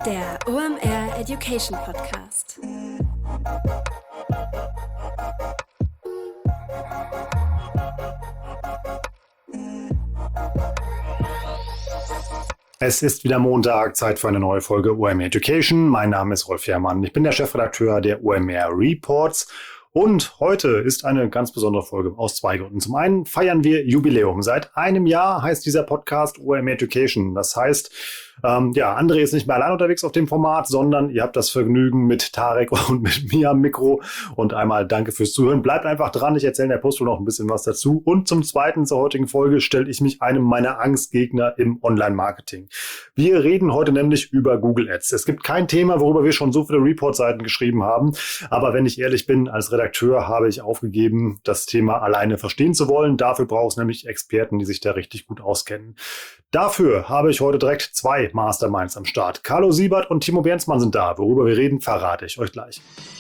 Der OMR Education Podcast. Es ist wieder Montag, Zeit für eine neue Folge OMR Education. Mein Name ist Rolf Herrmann. Ich bin der Chefredakteur der OMR Reports. Und heute ist eine ganz besondere Folge aus zwei Gründen. Zum einen feiern wir Jubiläum. Seit einem Jahr heißt dieser Podcast OMR Education. Das heißt, André ist nicht mehr allein unterwegs auf dem Format, sondern ihr habt das Vergnügen mit Tarek und mit mir am Mikro. Und einmal danke fürs Zuhören. Bleibt einfach dran, ich erzähle in der Post noch ein bisschen was dazu. Und zum Zweiten zur heutigen Folge stelle ich mich einem meiner Angstgegner im Online-Marketing. Wir reden heute nämlich über Google Ads. Es gibt kein Thema, worüber wir schon so viele Report-Seiten geschrieben haben. Aber wenn ich ehrlich bin, als Redakteur habe ich aufgegeben, das Thema alleine verstehen zu wollen. Dafür braucht es nämlich Experten, die sich da richtig gut auskennen. Dafür habe ich heute direkt zwei Masterminds am Start. Carlo Siebert und Timo Bernsmann sind da. Worüber wir reden, verrate ich euch gleich.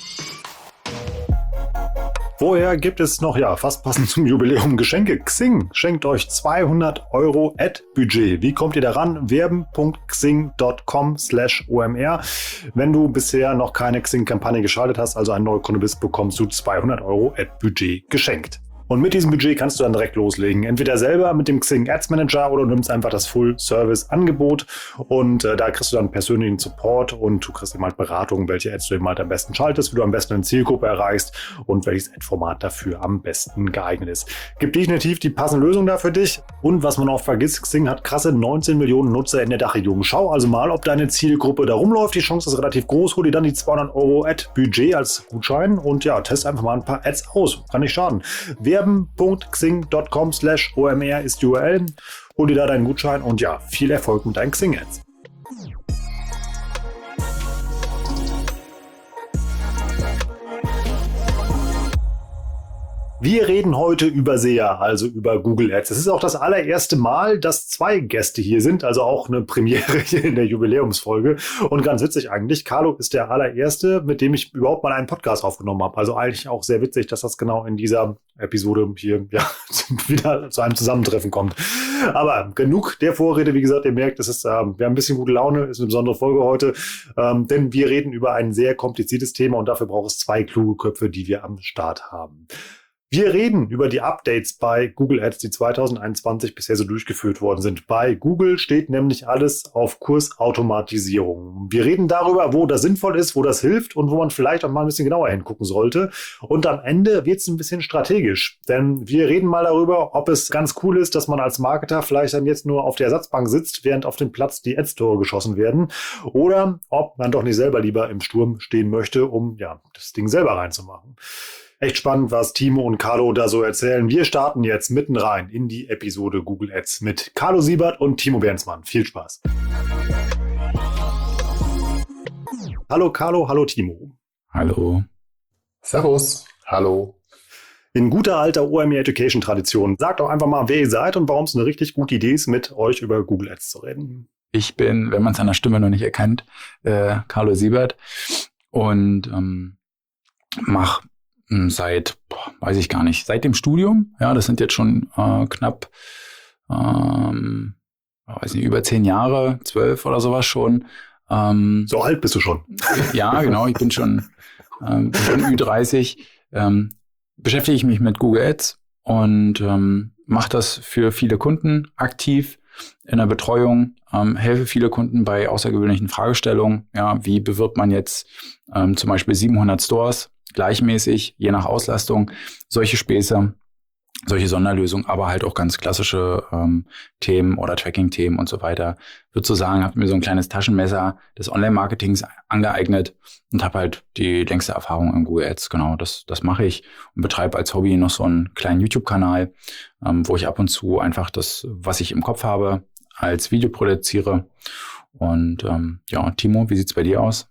Vorher gibt es noch, fast passend zum Jubiläum, Geschenke. Xing schenkt euch 200 € Ad-Budget. Wie kommt ihr daran? werben.xing.com/omr. Wenn du bisher noch keine Xing-Kampagne geschaltet hast, also ein neuer Kunde bist, bekommst du 200 € Ad-Budget geschenkt. Und mit diesem Budget kannst du dann direkt loslegen. Entweder selber mit dem Xing Ads Manager oder du nimmst einfach das Full-Service-Angebot und da kriegst du dann persönlichen Support und du kriegst eben halt Beratung, welche Ads du eben halt am besten schaltest, wie du am besten eine Zielgruppe erreichst und welches Ad-Format dafür am besten geeignet ist. Gibt definitiv die passende Lösung da für dich. Und was man auch vergisst, Xing hat krasse 19 Millionen Nutzer in der Dachregion. Schau also mal, ob deine Zielgruppe da rumläuft. Die Chance ist relativ groß. Hol dir dann die 200 € Ad-Budget als Gutschein und test einfach mal ein paar Ads aus. Kann nicht schaden. werben.xing.com/omr ist die URL. Hol dir da deinen Gutschein und viel Erfolg mit deinen Xing-Ads. Wir reden heute über SEA, also über Google Ads. Es ist auch das allererste Mal, dass zwei Gäste hier sind, also auch eine Premiere hier in der Jubiläumsfolge. Und ganz witzig eigentlich, Carlo ist der allererste, mit dem ich überhaupt mal einen Podcast aufgenommen habe. Also eigentlich auch sehr witzig, dass das genau in dieser Episode hier wieder zu einem Zusammentreffen kommt. Aber genug der Vorrede, wie gesagt, ihr merkt, wir haben ein bisschen gute Laune, ist eine besondere Folge heute, denn wir reden über ein sehr kompliziertes Thema und dafür braucht es zwei kluge Köpfe, die wir am Start haben. Wir reden über die Updates bei Google Ads, die 2021 bisher so durchgeführt worden sind. Bei Google steht nämlich alles auf Kurs Automatisierung. Wir reden darüber, wo das sinnvoll ist, wo das hilft und wo man vielleicht auch mal ein bisschen genauer hingucken sollte. Und am Ende wird es ein bisschen strategisch, denn wir reden mal darüber, ob es ganz cool ist, dass man als Marketer vielleicht dann jetzt nur auf der Ersatzbank sitzt, während auf dem Platz die Ads-Tore geschossen werden, oder ob man doch nicht selber lieber im Sturm stehen möchte, um das Ding selber reinzumachen. Echt spannend, was Timo und Carlo da so erzählen. Wir starten jetzt mitten rein in die Episode Google Ads mit Carlo Siebert und Timo Bernsmann. Viel Spaß. Hallo Carlo, hallo Timo. Hallo. Servus. Hallo. In guter alter OMR Education Tradition. Sagt doch einfach mal, wer ihr seid und warum es eine richtig gute Idee ist, mit euch über Google Ads zu reden. Ich bin, wenn man es an der Stimme noch nicht erkennt, Carlo Siebert und mache seit, weiß ich gar nicht, seit dem Studium, das sind jetzt schon knapp, über 10 Jahre, 12 oder sowas schon. So alt bist du schon. Ja, genau, ich bin schon Ü30, beschäftige ich mich mit Google Ads und mache das für viele Kunden aktiv in der Betreuung, helfe viele Kunden bei außergewöhnlichen Fragestellungen, wie bewirbt man jetzt zum Beispiel 700 Stores, gleichmäßig, je nach Auslastung, solche Späße, solche Sonderlösungen, aber halt auch ganz klassische Themen oder Tracking-Themen und so weiter. Würde so sagen, habe mir so ein kleines Taschenmesser des Online-Marketings angeeignet und habe halt die längste Erfahrung in Google Ads. Genau, das mache ich und betreibe als Hobby noch so einen kleinen YouTube-Kanal, wo ich ab und zu einfach das, was ich im Kopf habe, als Video produziere. Und Timo, wie sieht's bei dir aus?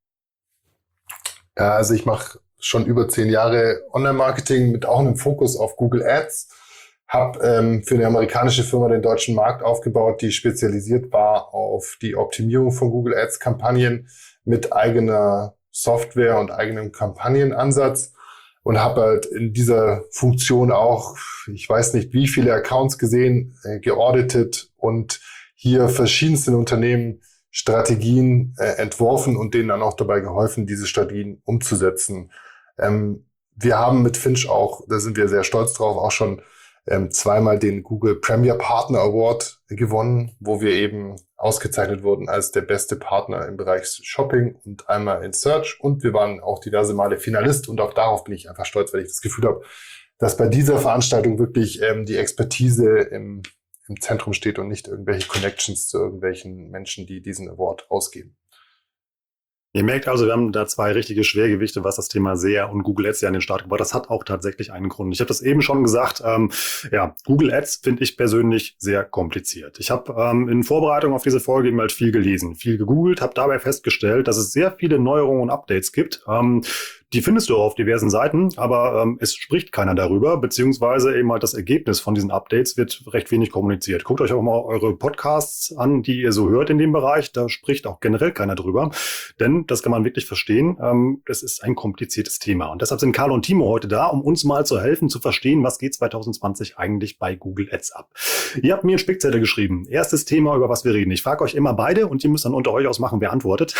Ja, also ich mache schon über 10 Jahre Online-Marketing mit auch einem Fokus auf Google Ads. Habe für eine amerikanische Firma den deutschen Markt aufgebaut, die spezialisiert war auf die Optimierung von Google Ads-Kampagnen mit eigener Software und eigenem Kampagnenansatz. Und habe halt in dieser Funktion auch, ich weiß nicht wie viele Accounts gesehen, geauditet und hier verschiedensten Unternehmen Strategien entworfen und denen dann auch dabei geholfen, diese Strategien umzusetzen. Wir haben mit Finch auch, da sind wir sehr stolz drauf, auch schon zweimal den Google Premier Partner Award gewonnen, wo wir eben ausgezeichnet wurden als der beste Partner im Bereich Shopping und einmal in Search. Und wir waren auch diverse Male Finalist und auch darauf bin ich einfach stolz, weil ich das Gefühl habe, dass bei dieser Veranstaltung wirklich die Expertise im Zentrum steht und nicht irgendwelche Connections zu irgendwelchen Menschen, die diesen Award ausgeben. Ihr merkt also, wir haben da zwei richtige Schwergewichte, was das Thema SEA und Google Ads ja an den Start gebracht. Das hat auch tatsächlich einen Grund. Ich habe das eben schon gesagt. Google Ads finde ich persönlich sehr kompliziert. Ich habe in Vorbereitung auf diese Folge eben halt viel gelesen, viel gegoogelt, habe dabei festgestellt, dass es sehr viele Neuerungen und Updates gibt. Die findest du auf diversen Seiten, aber es spricht keiner darüber, beziehungsweise eben halt das Ergebnis von diesen Updates wird recht wenig kommuniziert. Guckt euch auch mal eure Podcasts an, die ihr so hört in dem Bereich. Da spricht auch generell keiner drüber, denn das kann man wirklich verstehen. Das ist ein kompliziertes Thema und deshalb sind Carlo und Timo heute da, um uns mal zu helfen, zu verstehen, was geht 2020 eigentlich bei Google Ads ab. Ihr habt mir einen Spickzettel geschrieben. Erstes Thema, über was wir reden. Ich frage euch immer beide und ihr müsst dann unter euch ausmachen, wer antwortet.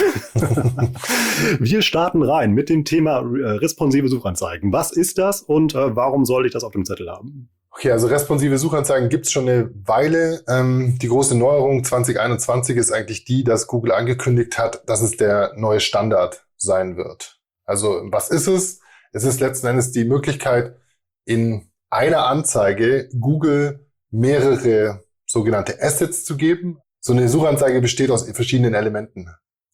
Wir starten rein mit dem Thema responsive Suchanzeigen. Was ist das und warum soll ich das auf dem Zettel haben? Okay, also responsive Suchanzeigen gibt's schon eine Weile. Die große Neuerung 2021 ist eigentlich die, dass Google angekündigt hat, dass es der neue Standard sein wird. Also was ist es? Es ist letzten Endes die Möglichkeit, in einer Anzeige Google mehrere sogenannte Assets zu geben. So eine Suchanzeige besteht aus verschiedenen Elementen.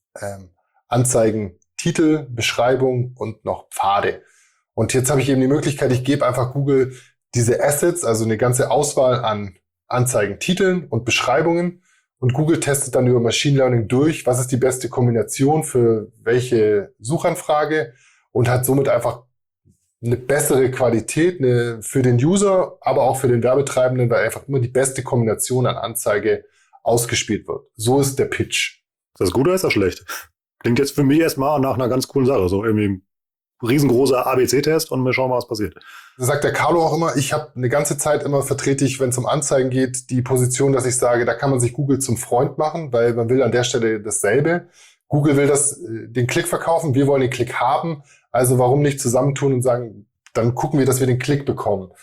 Anzeigen, Titel, Beschreibung und noch Pfade. Und jetzt habe ich eben die Möglichkeit, ich gebe einfach Google diese Assets, also eine ganze Auswahl an Anzeigen, Titeln und Beschreibungen. Und Google testet dann über Machine Learning durch, was ist die beste Kombination für welche Suchanfrage und hat somit einfach eine bessere Qualität für den User, aber auch für den Werbetreibenden, weil einfach immer die beste Kombination an Anzeige ausgespielt wird. So ist der Pitch. Ist das gut oder ist das schlecht? Klingt jetzt für mich erstmal nach einer ganz coolen Sache. So irgendwie ein riesengroßer ABC-Test und wir schauen mal, was passiert. Das sagt der Carlo auch immer. Ich habe eine ganze Zeit immer vertrete ich, wenn es um Anzeigen geht, die Position, dass ich sage, da kann man sich Google zum Freund machen, weil man will an der Stelle dasselbe. Google will den Klick verkaufen, wir wollen den Klick haben. Also warum nicht zusammentun und sagen, dann gucken wir, dass wir den Klick bekommen.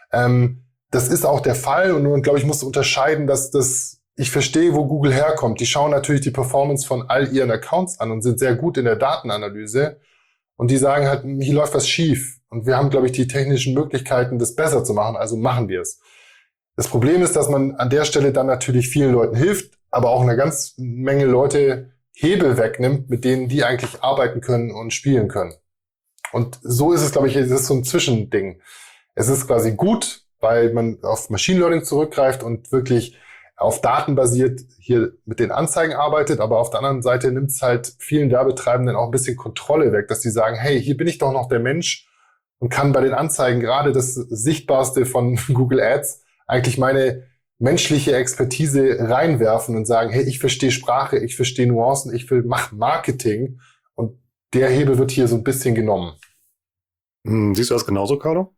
Das ist auch der Fall und glaube ich, muss unterscheiden, dass ich verstehe, wo Google herkommt. Die schauen natürlich die Performance von all ihren Accounts an und sind sehr gut in der Datenanalyse. Und die sagen halt, hier läuft was schief. Und wir haben, glaube ich, die technischen Möglichkeiten, das besser zu machen. Also machen wir es. Das Problem ist, dass man an der Stelle dann natürlich vielen Leuten hilft, aber auch eine ganz Menge Leute Hebel wegnimmt, mit denen die eigentlich arbeiten können und spielen können. Und so ist es, glaube ich, es ist so ein Zwischending. Es ist quasi gut, weil man auf Machine Learning zurückgreift und wirklich auf Daten basiert hier mit den Anzeigen arbeitet, aber auf der anderen Seite nimmt es halt vielen Werbetreibenden auch ein bisschen Kontrolle weg, dass die sagen, hey, hier bin ich doch noch der Mensch und kann bei den Anzeigen gerade das Sichtbarste von Google Ads eigentlich meine menschliche Expertise reinwerfen und sagen, hey, ich verstehe Sprache, ich verstehe Nuancen, mach Marketing und der Hebel wird hier so ein bisschen genommen. Siehst du das genauso, Carlo?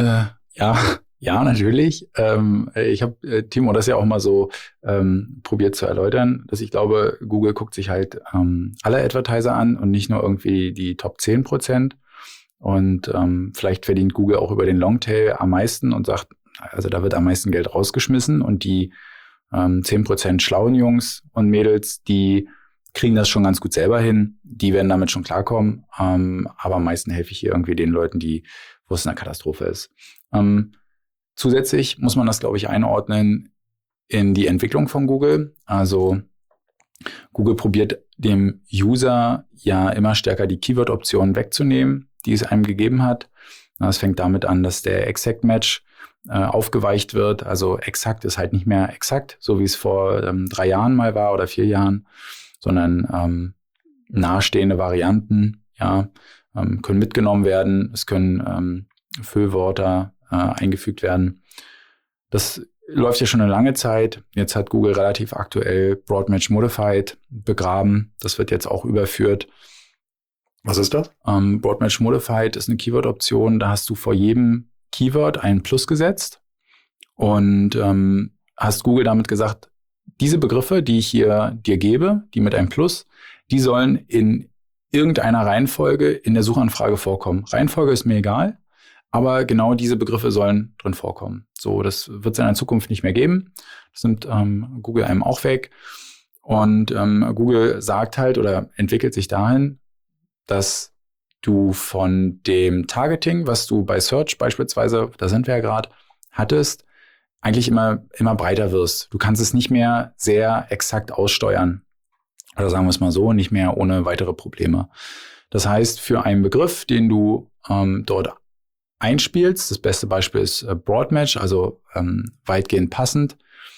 Ja, natürlich. Ich habe Timo das ja auch mal so probiert zu erläutern, dass ich glaube, Google guckt sich halt alle Advertiser an und nicht nur irgendwie die Top 10%. Und vielleicht verdient Google auch über den Longtail am meisten und sagt, also da wird am meisten Geld rausgeschmissen und die 10% schlauen Jungs und Mädels, die kriegen das schon ganz gut selber hin. Die werden damit schon klarkommen. Aber am meisten helfe ich hier irgendwie den Leuten, wo es eine Katastrophe ist. Zusätzlich muss man das, glaube ich, einordnen in die Entwicklung von Google. Also Google probiert dem User ja immer stärker die Keyword-Optionen wegzunehmen, die es einem gegeben hat. Das fängt damit an, dass der Exact-Match aufgeweicht wird. Also exakt ist halt nicht mehr exakt, so wie es vor 3 Jahren mal war oder 4 Jahren, sondern nahestehende Varianten können mitgenommen werden. Es können Füllwörter eingefügt werden. Das läuft ja schon eine lange Zeit. Jetzt hat Google relativ aktuell Broad Match Modified begraben. Das wird jetzt auch überführt. Was ist das? Broad Match Modified ist eine Keyword-Option. Da hast du vor jedem Keyword ein Plus gesetzt und hast Google damit gesagt, diese Begriffe, die ich hier dir gebe, die mit einem Plus, die sollen in irgendeiner Reihenfolge in der Suchanfrage vorkommen. Reihenfolge ist mir egal, aber genau diese Begriffe sollen drin vorkommen. So, das wird es in der Zukunft nicht mehr geben. Das nimmt Google einem auch weg. Und Google sagt halt oder entwickelt sich dahin, dass du von dem Targeting, was du bei Search beispielsweise, da sind wir ja gerade, hattest, eigentlich immer breiter wirst. Du kannst es nicht mehr sehr exakt aussteuern. Oder sagen wir es mal so, nicht mehr ohne weitere Probleme. Das heißt, für einen Begriff, den du dort einspielst, das beste Beispiel ist Broadmatch, also weitgehend passend,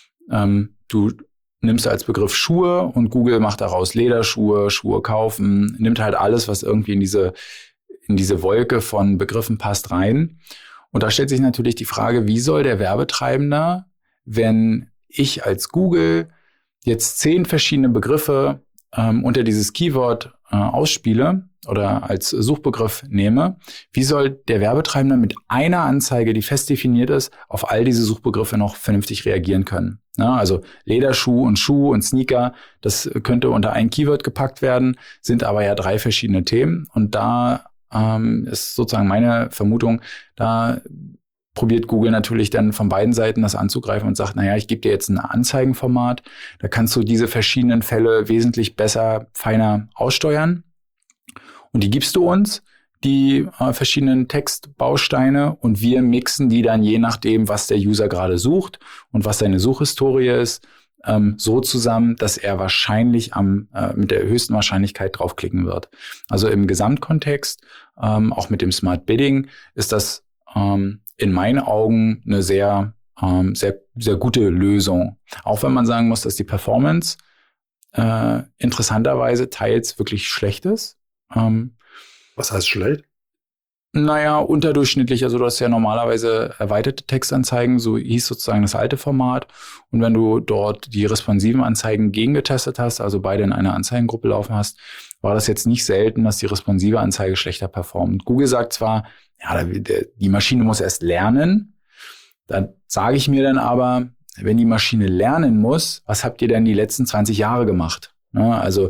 du nimmst als Begriff Schuhe und Google macht daraus Lederschuhe, Schuhe kaufen, nimmt halt alles, was irgendwie in diese Wolke von Begriffen passt, rein. Und da stellt sich natürlich die Frage, wie soll der Werbetreibende, wenn ich als Google jetzt 10 verschiedene Begriffe unter dieses Keyword ausspiele oder als Suchbegriff nehme, wie soll der Werbetreibende mit einer Anzeige, die fest definiert ist, auf all diese Suchbegriffe noch vernünftig reagieren können? Na, also Lederschuh und Sneaker, das könnte unter ein Keyword gepackt werden, sind aber ja 3 verschiedene Themen. Und da ist sozusagen meine Vermutung, da probiert Google natürlich dann von beiden Seiten das anzugreifen und sagt, naja, ich gebe dir jetzt ein Anzeigenformat, da kannst du diese verschiedenen Fälle wesentlich besser, feiner aussteuern. Und die gibst du uns, die verschiedenen Textbausteine, und wir mixen die dann je nachdem, was der User gerade sucht und was seine Suchhistorie ist, so zusammen, dass er wahrscheinlich mit der höchsten Wahrscheinlichkeit draufklicken wird. Also im Gesamtkontext, auch mit dem Smart Bidding, ist das in meinen Augen eine sehr, sehr gute Lösung. Auch wenn man sagen muss, dass die Performance interessanterweise teils wirklich schlecht ist. Was heißt schlecht? Naja, unterdurchschnittlich. Also du hast ja normalerweise erweiterte Textanzeigen, so hieß sozusagen das alte Format. Und wenn du dort die responsiven Anzeigen gegengetestet hast, also beide in einer Anzeigengruppe laufen hast, war das jetzt nicht selten, dass die responsive Anzeige schlechter performt. Google sagt zwar, ja, die Maschine muss erst lernen. Da sage ich mir dann aber, wenn die Maschine lernen muss, was habt ihr denn die letzten 20 Jahre gemacht? Ja, also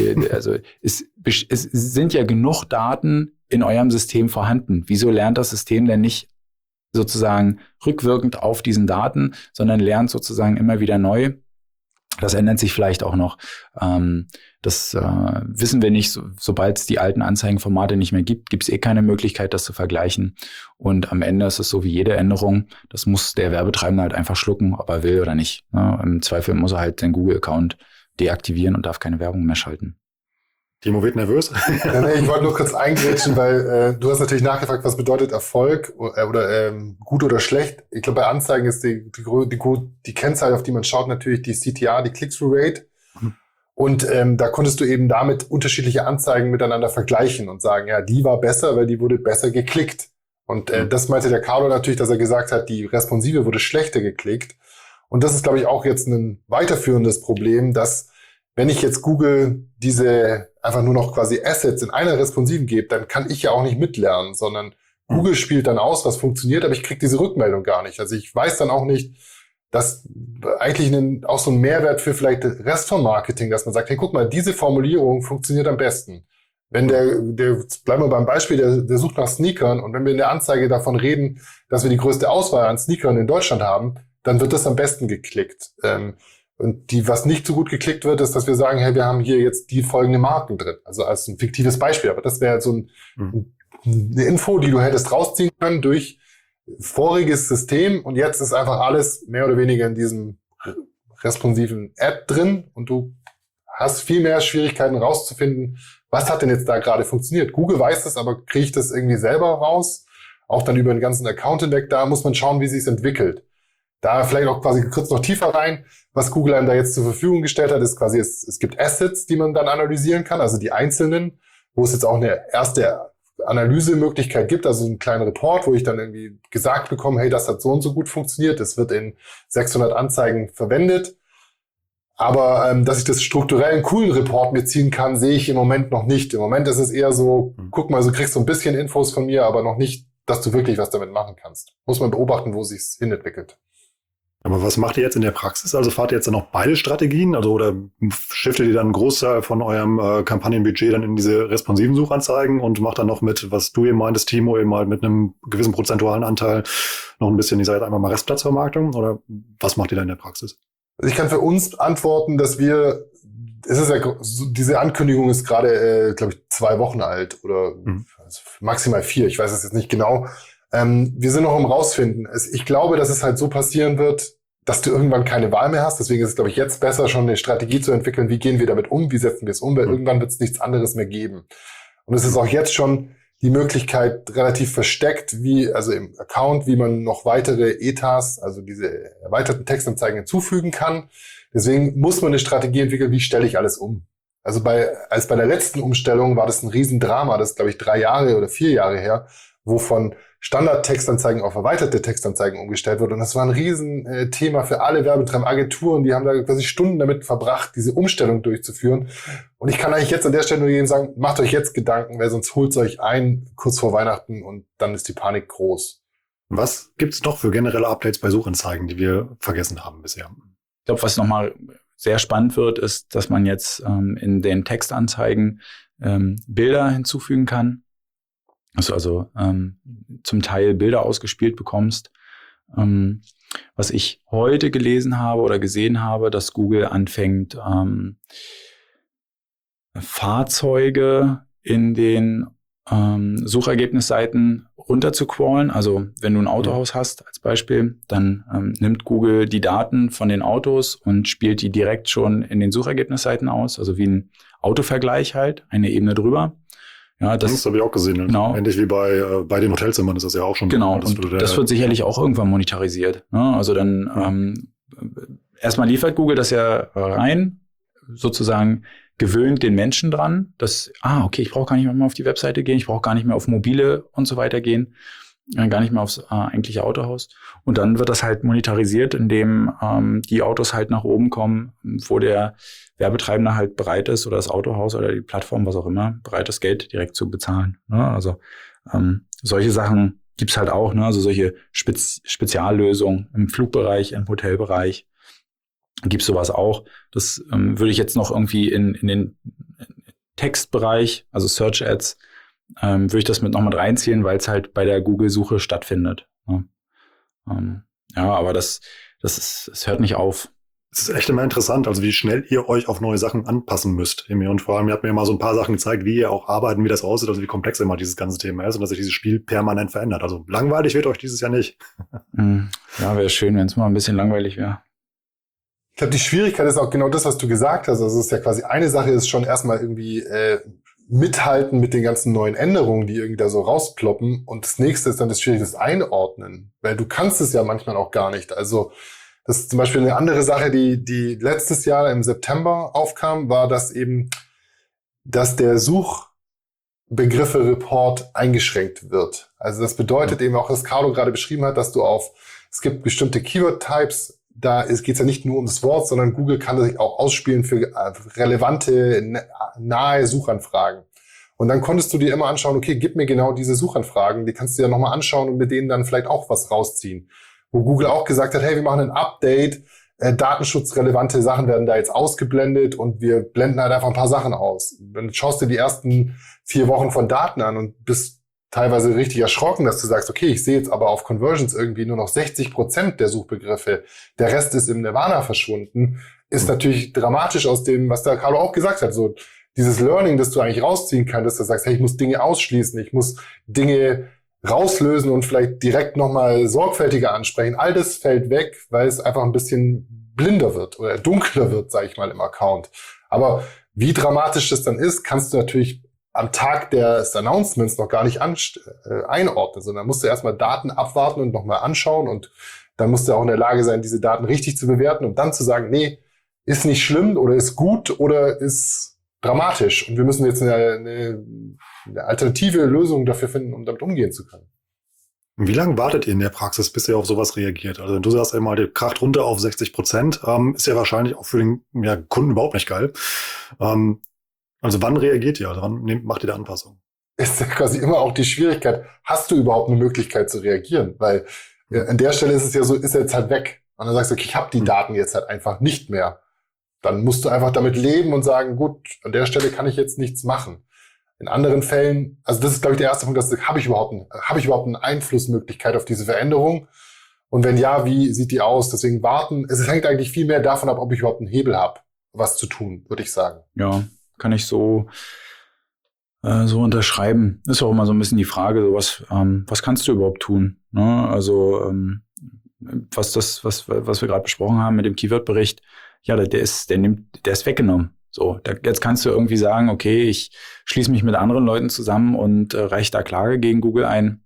es sind ja genug Daten in eurem System vorhanden. Wieso lernt das System denn nicht sozusagen rückwirkend auf diesen Daten, sondern lernt sozusagen immer wieder neu? Das ändert sich vielleicht auch noch. Das wissen wir nicht. Sobald es die alten Anzeigenformate nicht mehr gibt, gibt es eh keine Möglichkeit, das zu vergleichen. Und am Ende ist es so wie jede Änderung. Das muss der Werbetreibende halt einfach schlucken, ob er will oder nicht. Im Zweifel muss er halt den Google-Account deaktivieren und darf keine Werbung mehr schalten. Timo wird nervös. Ja, nee, ich wollte nur kurz eingrätschen, weil du hast natürlich nachgefragt, was bedeutet Erfolg oder gut oder schlecht. Ich glaube, bei Anzeigen ist die Kennzahl, auf die man schaut, natürlich die CTR, die Click-Through-Rate. Und da konntest du eben damit unterschiedliche Anzeigen miteinander vergleichen und sagen, ja, die war besser, weil die wurde besser geklickt. Und das meinte der Carlo natürlich, dass er gesagt hat, die responsive wurde schlechter geklickt. Und das ist, glaube ich, auch jetzt ein weiterführendes Problem, dass wenn ich jetzt Google diese einfach nur noch quasi Assets in einer responsiven gebe, dann kann ich ja auch nicht mitlernen, sondern Google spielt dann aus, was funktioniert, aber ich kriege diese Rückmeldung gar nicht. Also ich weiß dann auch nicht, dass eigentlich auch so ein Mehrwert für vielleicht Rest vom Marketing, dass man sagt, hey, guck mal, diese Formulierung funktioniert am besten. Wenn bleiben wir beim Beispiel, der sucht nach Sneakern, und wenn wir in der Anzeige davon reden, dass wir die größte Auswahl an Sneakern in Deutschland haben, dann wird das am besten geklickt. Und was nicht so gut geklickt wird, ist, dass wir sagen, hey, wir haben hier jetzt die folgenden Marken drin. Also als ein fiktives Beispiel. Aber das wäre so eine Info, die du hättest rausziehen können durch voriges System. Und jetzt ist einfach alles mehr oder weniger in diesem responsiven Ad drin. Und du hast viel mehr Schwierigkeiten rauszufinden, was hat denn jetzt da gerade funktioniert. Google weiß das, aber kriege ich das irgendwie selber raus? Auch dann über den ganzen Account hinweg. Da muss man schauen, wie sich es entwickelt. Da vielleicht auch quasi kurz noch tiefer rein. Was Google einem da jetzt zur Verfügung gestellt hat, ist quasi, es gibt Assets, die man dann analysieren kann, also die einzelnen, wo es jetzt auch eine erste Analysemöglichkeit gibt, also einen kleinen Report, wo ich dann irgendwie gesagt bekomme, hey, das hat so und so gut funktioniert, das wird in 600 Anzeigen verwendet. Aber dass ich das strukturell einen coolen Report mir ziehen kann, sehe ich im Moment noch nicht. Im Moment ist es eher so, guck mal, so kriegst du ein bisschen Infos von mir, aber noch nicht, dass du wirklich was damit machen kannst. Muss man beobachten, wo sich's hinentwickelt. Aber was macht ihr jetzt in der Praxis? Also fahrt ihr jetzt dann noch beide Strategien? Also oder shiftet ihr dann einen Großteil von eurem Kampagnenbudget dann in diese responsiven Suchanzeigen und macht dann noch mit, was du eben meintest, Timo, eben halt mit einem gewissen prozentualen Anteil noch ein bisschen, ich sage jetzt einfach mal Restplatzvermarktung? Oder was macht ihr da in der Praxis? Also ich kann für uns antworten, dass diese Ankündigung ist gerade, glaube ich, 2 Wochen alt oder also maximal 4. Ich weiß es jetzt nicht genau. Wir sind noch im Rausfinden. Ich glaube, dass es halt so passieren wird, dass du irgendwann keine Wahl mehr hast. Deswegen ist es, glaube ich, jetzt besser, schon eine Strategie zu entwickeln. Wie gehen wir damit um? Wie setzen wir es um? Weil irgendwann wird es nichts anderes mehr geben. Und es ist auch jetzt schon die Möglichkeit relativ versteckt, also im Account, wie man noch weitere ETAs, also diese erweiterten Textanzeigen hinzufügen kann. Deswegen muss man eine Strategie entwickeln, wie stelle ich alles um. Also bei der letzten Umstellung war das ein Riesendrama, das ist, glaube ich, 3 Jahre oder 4 Jahre her, wo von Standard-Textanzeigen auf erweiterte Textanzeigen umgestellt wird. Und das war ein Riesenthema für alle werbetreibenden Agenturen. Die haben da quasi Stunden damit verbracht, diese Umstellung durchzuführen. Und ich kann eigentlich jetzt an der Stelle nur jedem sagen, macht euch jetzt Gedanken, weil sonst holt es euch ein, kurz vor Weihnachten, und dann ist die Panik groß. Was gibt's noch für generelle Updates bei Suchanzeigen, die wir vergessen haben bisher? Ich glaube, was nochmal sehr spannend wird, ist, dass man jetzt in den Textanzeigen Bilder hinzufügen kann. Also zum Teil Bilder ausgespielt bekommst. Was ich heute gelesen habe oder gesehen habe, dass Google anfängt, Fahrzeuge in den Suchergebnisseiten runterzuscrollen. Also wenn du ein Autohaus hast als Beispiel, dann nimmt Google die Daten von den Autos und spielt die direkt schon in den Suchergebnisseiten aus. Also wie ein Autovergleich halt, eine Ebene drüber. Ja, das habe ich auch gesehen. Genau. Ähnlich wie bei den Hotelzimmern ist das ja auch schon. Genau, und das wird sicherlich auch irgendwann monetarisiert. Ne? Also dann erstmal liefert Google das ja rein, sozusagen gewöhnt den Menschen dran, dass, okay, ich brauche gar nicht mehr auf die Webseite gehen, ich brauche gar nicht mehr auf mobile und so weiter gehen, gar nicht mehr aufs eigentliche Autohaus. Und dann wird das halt monetarisiert, indem die Autos halt nach oben kommen, wo der Werbetreibender halt bereit ist oder das Autohaus oder die Plattform, was auch immer, bereit ist, Geld direkt zu bezahlen. Ne? Also solche Sachen gibt's halt auch, ne? Also solche Speziallösungen im Flugbereich, im Hotelbereich gibt's sowas auch. Das würde ich jetzt noch irgendwie in den Textbereich, also Search Ads, würde ich das noch mit reinziehen, weil es halt bei der Google-Suche stattfindet. Ne? Aber das hört nicht auf. Es ist echt immer interessant, also wie schnell ihr euch auf neue Sachen anpassen müsst. Und vor allem, ihr habt mir mal so ein paar Sachen gezeigt, wie ihr auch arbeiten, wie das aussieht, also wie komplex immer dieses ganze Thema ist und dass sich dieses Spiel permanent verändert. Also langweilig wird euch dieses Jahr nicht. Ja, wäre schön, wenn es mal ein bisschen langweilig wäre. Ich glaube, die Schwierigkeit ist auch genau das, was du gesagt hast. Also es ist ja quasi, eine Sache ist schon erstmal irgendwie mithalten mit den ganzen neuen Änderungen, die irgendwie da so rausploppen. Und das nächste ist dann das Schwierige, das Einordnen. Weil du kannst es ja manchmal auch gar nicht. Also das ist zum Beispiel eine andere Sache, die letztes Jahr im September aufkam, war, dass der Suchbegriffe-Report eingeschränkt wird. Also das bedeutet eben auch, was Carlo gerade beschrieben hat, dass es gibt bestimmte Keyword-Types, da geht es ja nicht nur um das Wort, sondern Google kann sich auch ausspielen für relevante, nahe Suchanfragen. Und dann konntest du dir immer anschauen, okay, gib mir genau diese Suchanfragen, die kannst du dir nochmal anschauen und mit denen dann vielleicht auch was rausziehen. Wo Google auch gesagt hat, hey, wir machen ein Update, datenschutzrelevante Sachen werden da jetzt ausgeblendet und wir blenden halt einfach ein paar Sachen aus. Dann schaust du die ersten 4 Wochen von Daten an und bist teilweise richtig erschrocken, dass du sagst, okay, ich sehe jetzt aber auf Conversions irgendwie nur noch 60% der Suchbegriffe, der Rest ist im Nirvana verschwunden, ist natürlich dramatisch aus dem, was der Carlo auch gesagt hat, so dieses Learning, das du eigentlich rausziehen kannst, dass du sagst, hey, ich muss Dinge ausschließen, ich muss Dinge rauslösen und vielleicht direkt nochmal sorgfältiger ansprechen. All das fällt weg, weil es einfach ein bisschen blinder wird oder dunkler wird, sage ich mal, im Account. Aber wie dramatisch das dann ist, kannst du natürlich am Tag des Announcements noch gar nicht einordnen, sondern musst du erstmal Daten abwarten und nochmal anschauen und dann musst du auch in der Lage sein, diese Daten richtig zu bewerten und dann zu sagen, nee, ist nicht schlimm oder ist gut oder ist dramatisch und wir müssen jetzt eine alternative Lösung dafür finden, um damit umgehen zu können. Wie lange wartet ihr in der Praxis, bis ihr auf sowas reagiert? Also wenn du sagst einmal, der kracht runter auf 60%, ist ja wahrscheinlich auch für den Kunden überhaupt nicht geil. Also wann reagiert ihr? Also wann macht ihr da Anpassungen? Ist ja quasi immer auch die Schwierigkeit, hast du überhaupt eine Möglichkeit zu reagieren? Weil an der Stelle ist es ja so, ist er jetzt halt weg. Und dann sagst du, okay, ich habe die Daten jetzt halt einfach nicht mehr. Dann musst du einfach damit leben und sagen, gut, an der Stelle kann ich jetzt nichts machen. In anderen Fällen, also das ist, glaube ich, der erste Punkt, habe ich überhaupt eine Einflussmöglichkeit auf diese Veränderung? Und wenn ja, wie sieht die aus? Deswegen warten. Es hängt eigentlich viel mehr davon ab, ob ich überhaupt einen Hebel habe, was zu tun, würde ich sagen. Ja, kann ich so unterschreiben. Ist auch immer so ein bisschen die Frage, so was kannst du überhaupt tun? Ne? Also was wir gerade besprochen haben mit dem Keyword-Bericht, ja, der ist weggenommen. So, jetzt kannst du irgendwie sagen, okay, ich schließe mich mit anderen Leuten zusammen und reiche da Klage gegen Google ein.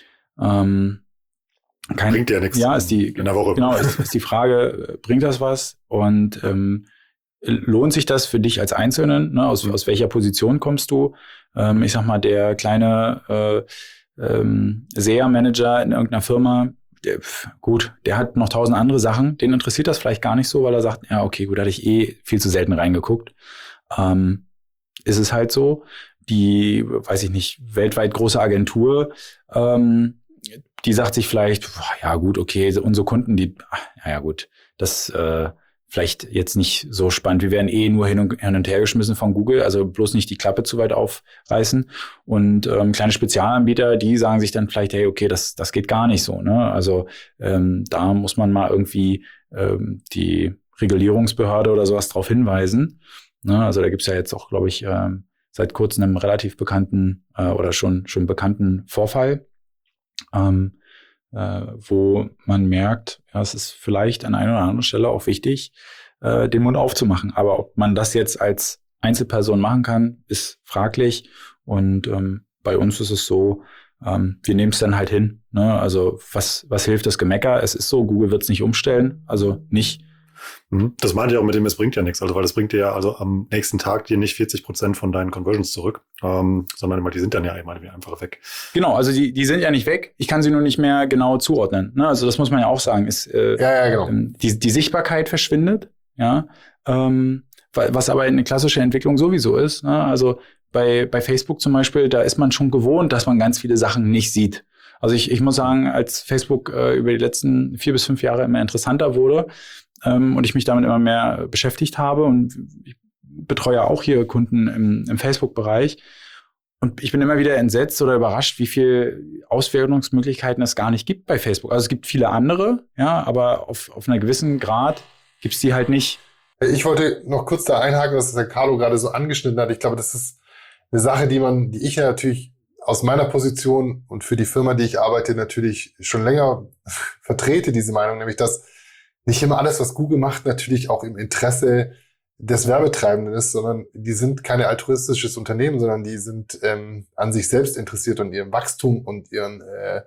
Bringt ja nichts. Ja, in der Woche. Genau, ist die Frage, bringt das was? Und lohnt sich das für dich als Einzelnen? Ne? Aus welcher Position kommst du? Ich sag mal, der kleine SEA-Manager in irgendeiner Firma, der hat noch 1000 andere Sachen, den interessiert das vielleicht gar nicht so, weil er sagt, ja, okay, gut, da hatte ich viel zu selten reingeguckt. Ist es halt so. Die, weiß ich nicht, weltweit große Agentur, die sagt sich vielleicht, ja gut, okay, unsere Kunden, ja gut, das vielleicht jetzt nicht so spannend. Wir werden nur hin und her geschmissen von Google, also bloß nicht die Klappe zu weit aufreißen. Und kleine Spezialanbieter, die sagen sich dann vielleicht, hey, okay, das geht gar nicht so. Ne? Also da muss man mal irgendwie die Regulierungsbehörde oder sowas drauf hinweisen. Ne? Also da gibt's ja jetzt auch, glaube ich, seit kurzem einen relativ bekannten oder schon bekannten Vorfall, wo man merkt, ja, es ist vielleicht an einer oder anderen Stelle auch wichtig, den Mund aufzumachen. Aber ob man das jetzt als Einzelperson machen kann, ist fraglich. Und bei uns ist es so, wir nehmen es dann halt hin. Ne? Also was hilft das Gemecker? Es ist so, Google wird es nicht umstellen, also nicht. Das meinte ich auch mit dem, es bringt ja nichts. Also, weil das bringt dir ja also am nächsten Tag dir nicht 40% von deinen Conversions zurück, sondern die sind dann ja einfach weg. Genau, also die sind ja nicht weg. Ich kann sie nur nicht mehr genau zuordnen. Ne? Also das muss man ja auch sagen. Genau. Die Sichtbarkeit verschwindet, ja, was aber eine klassische Entwicklung sowieso ist. Ne? Also bei Facebook zum Beispiel, da ist man schon gewohnt, dass man ganz viele Sachen nicht sieht. Also ich muss sagen, als Facebook über die letzten 4 bis 5 Jahre immer interessanter wurde, und ich mich damit immer mehr beschäftigt habe und ich betreue auch hier Kunden im Facebook-Bereich und ich bin immer wieder entsetzt oder überrascht, wie viel Auswertungsmöglichkeiten es gar nicht gibt bei Facebook. Also es gibt viele andere, ja, aber auf einer gewissen Grad gibt es die halt nicht. Ich wollte noch kurz da einhaken, was der Carlo gerade so angeschnitten hat. Ich glaube, das ist eine Sache, die ich ja natürlich aus meiner Position und für die Firma, die ich arbeite, natürlich schon länger vertrete, diese Meinung, nämlich dass nicht immer alles, was Google macht, natürlich auch im Interesse des Werbetreibenden ist, sondern die sind kein altruistisches Unternehmen, sondern die sind an sich selbst interessiert und ihrem Wachstum und ihren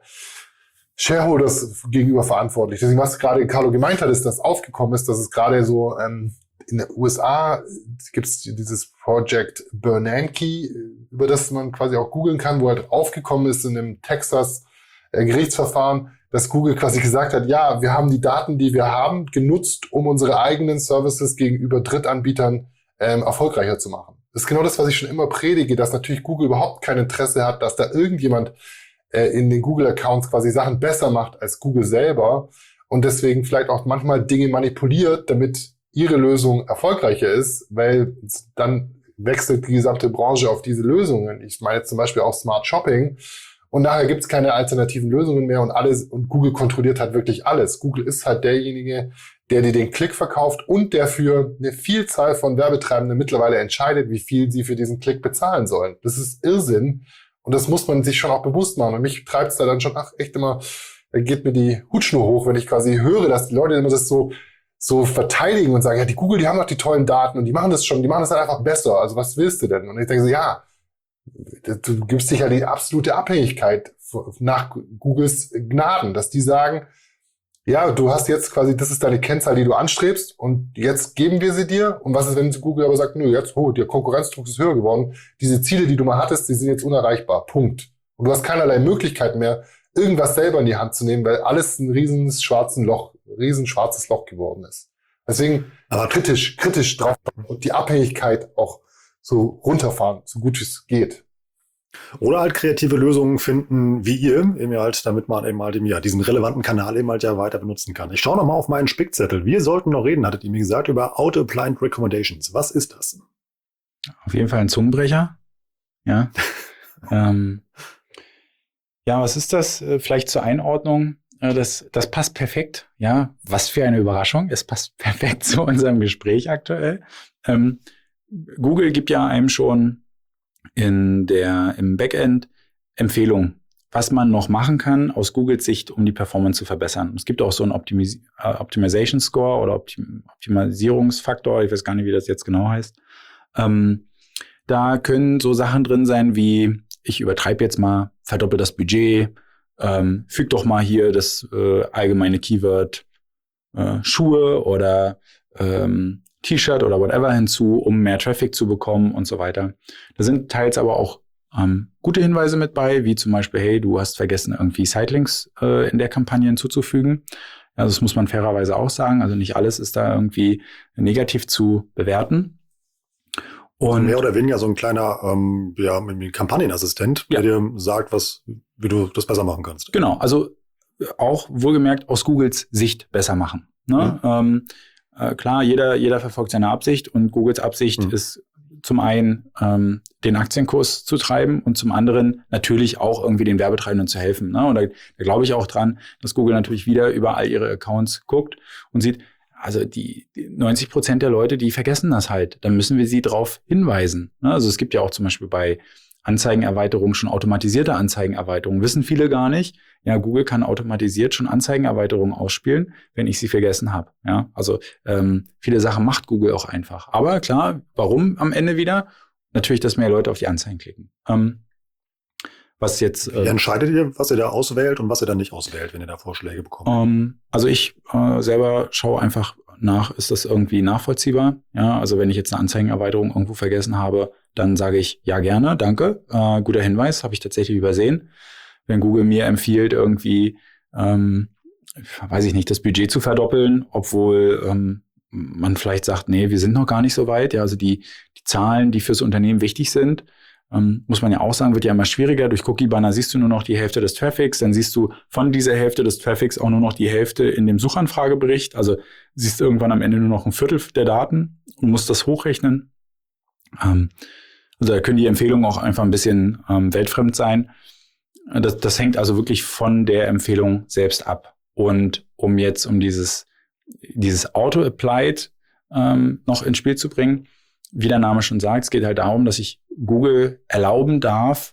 Shareholders gegenüber verantwortlich. Deswegen, was gerade Carlo gemeint hat, ist, dass aufgekommen ist, dass es gerade so in den USA gibt es dieses Project Bernanke, über das man quasi auch googeln kann, wo halt aufgekommen ist in einem Texas Gerichtsverfahren, dass Google quasi gesagt hat, ja, wir haben die Daten, die wir haben, genutzt, um unsere eigenen Services gegenüber Drittanbietern erfolgreicher zu machen. Das ist genau das, was ich schon immer predige, dass natürlich Google überhaupt kein Interesse hat, dass da irgendjemand in den Google-Accounts quasi Sachen besser macht als Google selber und deswegen vielleicht auch manchmal Dinge manipuliert, damit ihre Lösung erfolgreicher ist, weil dann wechselt die gesamte Branche auf diese Lösungen. Ich meine jetzt zum Beispiel auch Smart Shopping. Und nachher gibt es keine alternativen Lösungen mehr und Google kontrolliert halt wirklich alles. Google ist halt derjenige, der dir den Klick verkauft und der für eine Vielzahl von Werbetreibenden mittlerweile entscheidet, wie viel sie für diesen Klick bezahlen sollen. Das ist Irrsinn und das muss man sich schon auch bewusst machen. Und mich treibt es da dann schon echt immer, da geht mir die Hutschnur hoch, wenn ich quasi höre, dass die Leute immer das so verteidigen und sagen, ja, die Google, die haben doch die tollen Daten und die machen das halt einfach besser. Also was willst du denn? Und ich denke so, ja, du gibst dich ja die absolute Abhängigkeit nach Googles Gnaden, dass die sagen, ja, du hast jetzt quasi, das ist deine Kennzahl, die du anstrebst und jetzt geben wir sie dir. Und was ist, wenn Google aber sagt, nö, jetzt, der Konkurrenzdruck ist höher geworden. Diese Ziele, die du mal hattest, die sind jetzt unerreichbar. Punkt. Und du hast keinerlei Möglichkeit mehr, irgendwas selber in die Hand zu nehmen, weil alles ein riesen schwarzes Loch geworden ist. Deswegen aber kritisch drauf und die Abhängigkeit auch so runterfahren, so gut es geht. Oder halt kreative Lösungen finden, wie ihr, eben halt, damit man eben halt diesen relevanten Kanal eben halt ja weiter benutzen kann. Ich schaue noch mal auf meinen Spickzettel. Wir sollten noch reden, hattet ihr mir gesagt, über Auto-Applied Recommendations. Was ist das? Auf jeden Fall ein Zungenbrecher. Ja. Ja, was ist das? Vielleicht zur Einordnung. Das passt perfekt. Ja, was für eine Überraschung. Es passt perfekt zu unserem Gespräch aktuell. Google gibt ja einem schon im Backend Empfehlungen, was man noch machen kann aus Googles Sicht, um die Performance zu verbessern. Es gibt auch so einen Optimization Score oder Optimisierungsfaktor. Ich weiß gar nicht, wie das jetzt genau heißt. Da können so Sachen drin sein wie, ich übertreibe jetzt mal, verdoppel das Budget, füg doch mal hier das allgemeine Keyword Schuhe oder T-Shirt oder whatever hinzu, um mehr Traffic zu bekommen und so weiter. Da sind teils aber auch gute Hinweise mit bei, wie zum Beispiel, hey, du hast vergessen, irgendwie Sitelinks in der Kampagne hinzuzufügen. Also das muss man fairerweise auch sagen. Also nicht alles ist da irgendwie negativ zu bewerten. Und mehr oder weniger so ein kleiner Kampagnenassistent, der dir sagt, wie du das besser machen kannst. Genau, also auch wohlgemerkt aus Googles Sicht besser machen. Ne? Klar, jeder verfolgt seine Absicht und Googles Absicht ist zum einen den Aktienkurs zu treiben und zum anderen natürlich auch irgendwie den Werbetreibenden zu helfen. Ne? Und da glaube ich auch dran, dass Google natürlich wieder über all ihre Accounts guckt und sieht, also die 90% der Leute, die vergessen das halt. Dann müssen wir sie darauf hinweisen. Ne? Also es gibt ja auch zum Beispiel bei Anzeigenerweiterungen schon automatisierte Anzeigenerweiterungen. Wissen viele gar nicht. Ja, Google kann automatisiert schon Anzeigenerweiterungen ausspielen, wenn ich sie vergessen habe. Ja, also viele Sachen macht Google auch einfach. Aber klar, warum am Ende wieder? Natürlich, dass mehr Leute auf die Anzeigen klicken. Was jetzt? Wie entscheidet ihr, was ihr da auswählt und was ihr dann nicht auswählt, wenn ihr da Vorschläge bekommt? Also ich selber schaue einfach nach, ist das irgendwie nachvollziehbar? Ja, also wenn ich jetzt eine Anzeigenerweiterung irgendwo vergessen habe, dann sage ich, ja gerne, danke, guter Hinweis, habe ich tatsächlich übersehen. Wenn Google mir empfiehlt, irgendwie, weiß ich nicht, das Budget zu verdoppeln, obwohl man vielleicht sagt, nee, wir sind noch gar nicht so weit. Ja, also die Zahlen, die fürs Unternehmen wichtig sind, muss man ja auch sagen, wird ja immer schwieriger. Durch Cookie-Banner siehst du nur noch die Hälfte des Traffics, dann siehst du von dieser Hälfte des Traffics auch nur noch die Hälfte in dem Suchanfragebericht. Also siehst du irgendwann am Ende nur noch ein Viertel der Daten und musst das hochrechnen. Also da können die Empfehlungen auch einfach ein bisschen weltfremd sein. Das hängt also wirklich von der Empfehlung selbst ab. Und um dieses Auto-Applied noch ins Spiel zu bringen, wie der Name schon sagt, es geht halt darum, dass ich Google erlauben darf,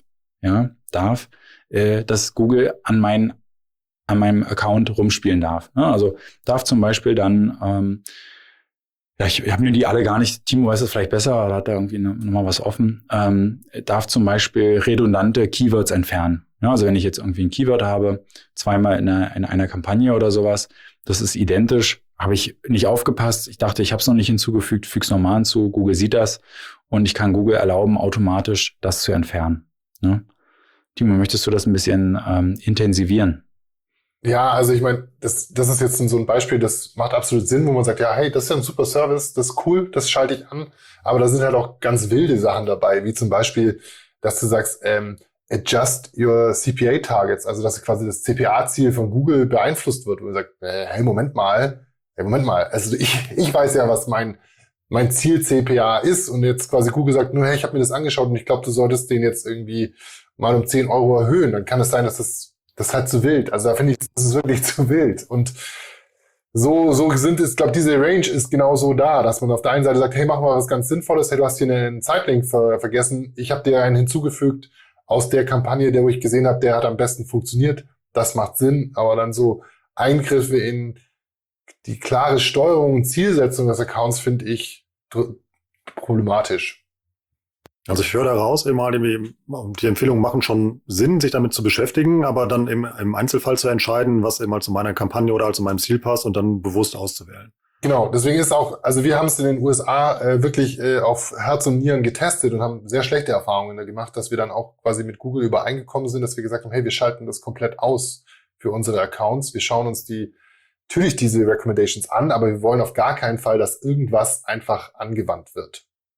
dass Google an meinem Account rumspielen darf. Ne? Also darf zum Beispiel dann, ich habe mir die alle gar nicht, Timo weiß es vielleicht besser, oder hat da irgendwie nochmal was offen, darf zum Beispiel redundante Keywords entfernen. Ja, also wenn ich jetzt irgendwie ein Keyword habe, zweimal in einer Kampagne oder sowas, das ist identisch, habe ich nicht aufgepasst. Ich dachte, ich habe es noch nicht hinzugefügt, füge es nochmal hinzu. Google sieht das und ich kann Google erlauben, automatisch das zu entfernen. Ne? Timo, möchtest du das ein bisschen intensivieren? Ja, also ich meine, das ist jetzt so ein Beispiel, das macht absolut Sinn, wo man sagt, ja, hey, das ist ja ein super Service, das ist cool, das schalte ich an. Aber da sind halt auch ganz wilde Sachen dabei, wie zum Beispiel, dass du sagst, adjust your CPA targets, also dass quasi das CPA-Ziel von Google beeinflusst wird, wo man sagt, hey, Moment mal, also ich weiß ja, was mein Ziel CPA ist und jetzt quasi Google sagt nur, hey, ich habe mir das angeschaut und ich glaube, du solltest den jetzt irgendwie mal um 10 Euro erhöhen, dann kann es sein, dass das ist halt zu wild. Also da finde ich, das ist wirklich zu wild. Und so sind es, ich glaube, diese Range ist genau so da, dass man auf der einen Seite sagt, hey, mach mal was ganz Sinnvolles, hey, du hast hier einen Zeitlink vergessen, ich habe dir einen hinzugefügt aus der Kampagne, wo ich gesehen habe, der hat am besten funktioniert, das macht Sinn, aber dann so Eingriffe in die klare Steuerung und Zielsetzung des Accounts finde ich problematisch. Also ich höre daraus immer, die Empfehlungen machen schon Sinn, sich damit zu beschäftigen, aber dann im Einzelfall zu entscheiden, was immer zu meiner Kampagne oder zu meinem Ziel passt und dann bewusst auszuwählen. Genau, deswegen ist auch, also wir haben es in den USA wirklich auf Herz und Nieren getestet und haben sehr schlechte Erfahrungen da gemacht, dass wir dann auch quasi mit Google übereingekommen sind, dass wir gesagt haben, hey, wir schalten das komplett aus für unsere Accounts. Wir schauen uns natürlich diese Recommendations an, aber wir wollen auf gar keinen Fall, dass irgendwas einfach angewandt wird.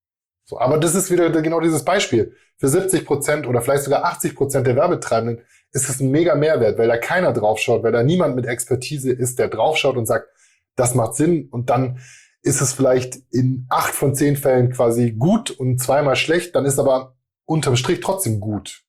So, aber das ist wieder genau dieses Beispiel. Für 70% oder vielleicht sogar 80% der Werbetreibenden ist es ein mega Mehrwert, weil da keiner draufschaut, weil da niemand mit Expertise ist, der draufschaut und sagt, das macht Sinn. Und dann ist es vielleicht in 8 von 10 Fällen quasi gut und 2-mal schlecht, dann ist aber unterm Strich trotzdem gut.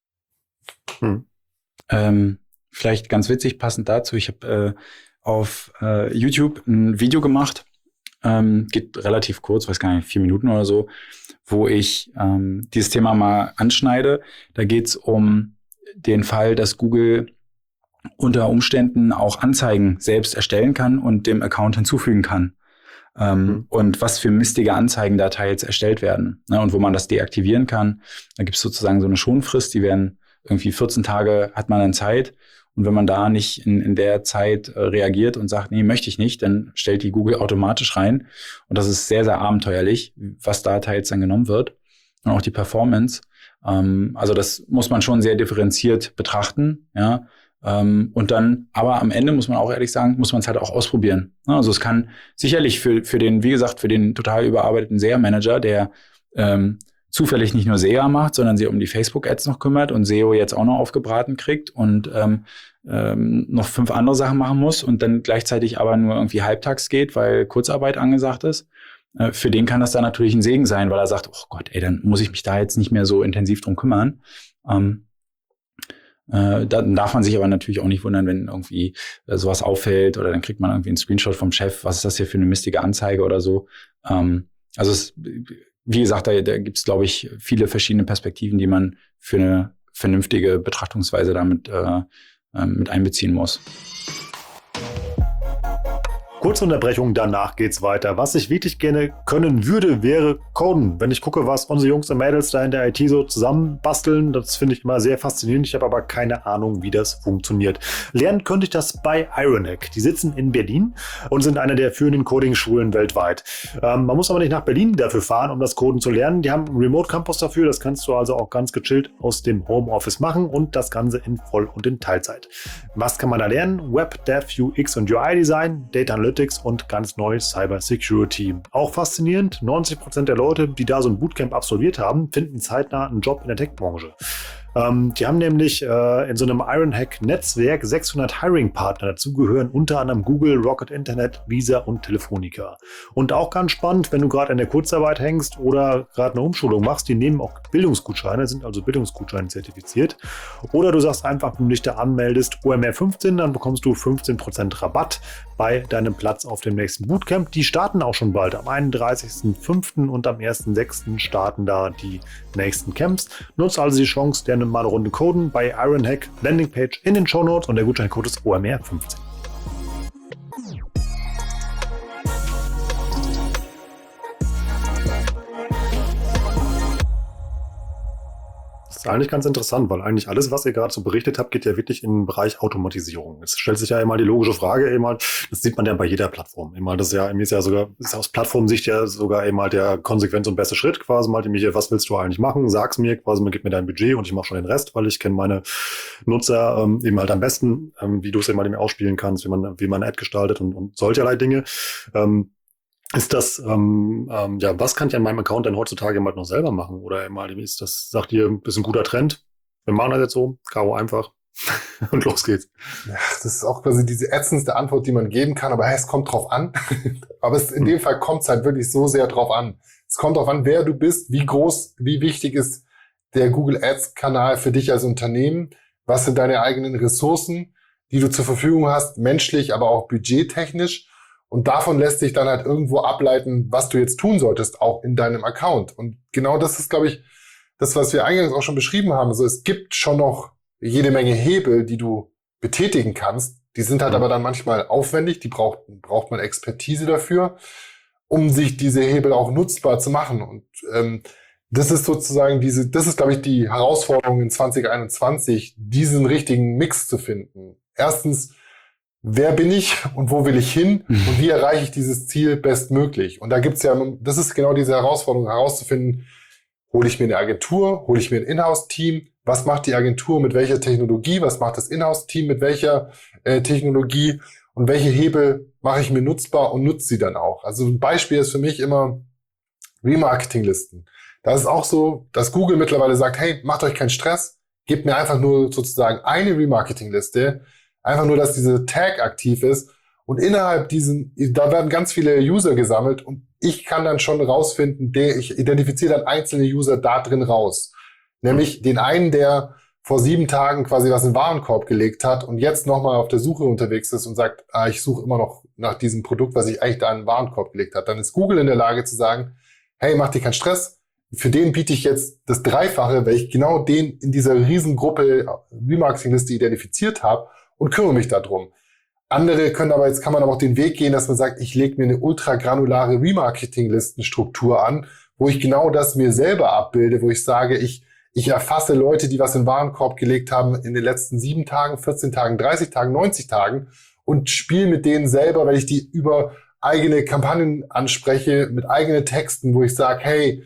Vielleicht ganz witzig, passend dazu, ich habe auf YouTube ein Video gemacht, geht relativ kurz, weiß gar nicht, 4 Minuten oder so, wo ich dieses Thema mal anschneide. Da geht's um den Fall, dass Google unter Umständen auch Anzeigen selbst erstellen kann und dem Account hinzufügen kann. Und was für mistige Anzeigen da teils erstellt werden. Ne, und wo man das deaktivieren kann. Da gibt es sozusagen so eine Schonfrist, die werden irgendwie 14 Tage hat man dann Zeit. Und wenn man da nicht in der Zeit reagiert und sagt, nee, möchte ich nicht, dann stellt die Google automatisch rein. Und das ist sehr, sehr abenteuerlich, was da teils dann genommen wird. Und auch die Performance. Also das muss man schon sehr differenziert betrachten, ja. Und dann, aber am Ende muss man auch ehrlich sagen, muss man es halt auch ausprobieren. Also es kann sicherlich für den, wie gesagt, für den total überarbeiteten SEA-Manager, der zufällig nicht nur SEA macht, sondern sich um die Facebook-Ads noch kümmert und SEO jetzt auch noch aufgebraten kriegt und noch 5 andere Sachen machen muss und dann gleichzeitig aber nur irgendwie halbtags geht, weil Kurzarbeit angesagt ist. Für den kann das dann natürlich ein Segen sein, weil er sagt, oh Gott, ey, dann muss ich mich da jetzt nicht mehr so intensiv drum kümmern. Dann darf man sich aber natürlich auch nicht wundern, wenn irgendwie sowas auffällt oder dann kriegt man irgendwie einen Screenshot vom Chef, was ist das hier für eine mistige Anzeige oder so. Also wie gesagt, da gibt es, glaube ich, viele verschiedene Perspektiven, die man für eine vernünftige Betrachtungsweise damit mit einbeziehen muss. Kurze Unterbrechung, danach geht's weiter. Was ich wirklich gerne können würde, wäre coden. Wenn ich gucke, was unsere Jungs und Mädels da in der IT so zusammenbasteln, das finde ich immer sehr faszinierend. Ich habe aber keine Ahnung, wie das funktioniert. Lernen könnte ich das bei Ironhack. Die sitzen in Berlin und sind eine der führenden Coding-Schulen weltweit. Man muss aber nicht nach Berlin dafür fahren, um das Coden zu lernen. Die haben einen Remote-Campus dafür. Das kannst du also auch ganz gechillt aus dem Homeoffice machen und das Ganze in Voll- und in Teilzeit. Was kann man da lernen? Web, Dev, UX und UI-Design, Data Analytics und ganz neu Cyber Security. Auch faszinierend, 90% der Leute, die da so ein Bootcamp absolviert haben, finden zeitnah einen Job in der Tech-Branche. Die haben nämlich in so einem Ironhack-Netzwerk 600 Hiring-Partner. Dazu gehören unter anderem Google, Rocket Internet, Visa und Telefonica. Und auch ganz spannend, wenn du gerade in der Kurzarbeit hängst oder gerade eine Umschulung machst, die nehmen auch Bildungsgutscheine, sind also Bildungsgutscheine zertifiziert. Oder du sagst einfach, wenn du dich da anmeldest, OMR 15, dann bekommst du 15% Rabatt bei deinem Platz auf dem nächsten Bootcamp. Die starten auch schon bald. Am 31.05. und am 1.06. starten da die nächsten Camps. Nutze also die Chance, gerne mal eine Runde coden bei Ironhack, Landingpage in den Shownotes und der Gutscheincode ist OMR 15. Das ist eigentlich ganz interessant, weil eigentlich alles, was ihr gerade so berichtet habt, geht ja wirklich in den Bereich Automatisierung. Es stellt sich ja immer die logische Frage, das sieht man ja bei jeder Plattform. Das ist aus Plattformsicht ja sogar der konsequent und beste Schritt quasi mal, was willst du eigentlich machen? Sag's mir, quasi, gib mir dein Budget und ich mache schon den Rest, weil ich kenne meine Nutzer am besten, wie du es ausspielen kannst, wie man eine Ad gestaltet und solcherlei Dinge. Ist das, was kann ich an meinem Account denn heutzutage noch selber machen? Oder ist das, sagt ihr, ist ein guter Trend? Wir machen das jetzt so, Caro einfach und los geht's. Ja, das ist auch quasi diese ätzendste Antwort, die man geben kann, aber es kommt drauf an. Aber in dem Fall kommt es halt wirklich so sehr drauf an. Es kommt drauf an, wer du bist, wie groß, wie wichtig ist der Google Ads Kanal für dich als Unternehmen, was sind deine eigenen Ressourcen, die du zur Verfügung hast, menschlich, aber auch budgettechnisch. Und davon lässt sich dann halt irgendwo ableiten, was du jetzt tun solltest, auch in deinem Account. Und genau das ist, glaube ich, das, was wir eingangs auch schon beschrieben haben. Also es gibt schon noch jede Menge Hebel, die du betätigen kannst. Die sind halt aber dann manchmal aufwendig. Die braucht man Expertise dafür, um sich diese Hebel auch nutzbar zu machen. Und das ist sozusagen das ist, glaube ich, die Herausforderung in 2021, diesen richtigen Mix zu finden. Erstens, wer bin ich und wo will ich hin und wie erreiche ich dieses Ziel bestmöglich? Und da gibt's das ist genau diese Herausforderung, herauszufinden, hole ich mir eine Agentur, hole ich mir ein Inhouse-Team, was macht die Agentur mit welcher Technologie, was macht das Inhouse-Team mit welcher Technologie und welche Hebel mache ich mir nutzbar und nutze sie dann auch. Also ein Beispiel ist für mich immer Remarketing-Listen. Das ist auch so, dass Google mittlerweile sagt, hey, macht euch keinen Stress, gebt mir einfach nur sozusagen eine Remarketing-Liste, einfach nur, dass diese Tag aktiv ist und innerhalb da werden ganz viele User gesammelt und ich kann dann schon rausfinden, ich identifiziere dann einzelne User da drin raus. Nämlich den einen, der vor 7 Tagen quasi was in den Warenkorb gelegt hat und jetzt nochmal auf der Suche unterwegs ist und sagt, ich suche immer noch nach diesem Produkt, was ich eigentlich da in den Warenkorb gelegt habe. Dann ist Google in der Lage zu sagen, hey, mach dir keinen Stress, für den biete ich jetzt das Dreifache, weil ich genau den in dieser Riesengruppe Remarketing-Liste identifiziert habe und kümmere mich darum. Andere kann man aber auch den Weg gehen, dass man sagt, ich lege mir eine ultragranulare Remarketing-Listenstruktur an, wo ich genau das mir selber abbilde, wo ich sage, ich erfasse Leute, die was in den Warenkorb gelegt haben in den letzten 7 Tagen, 14 Tagen, 30 Tagen, 90 Tagen und spiele mit denen selber, weil ich die über eigene Kampagnen anspreche, mit eigenen Texten, wo ich sage, hey,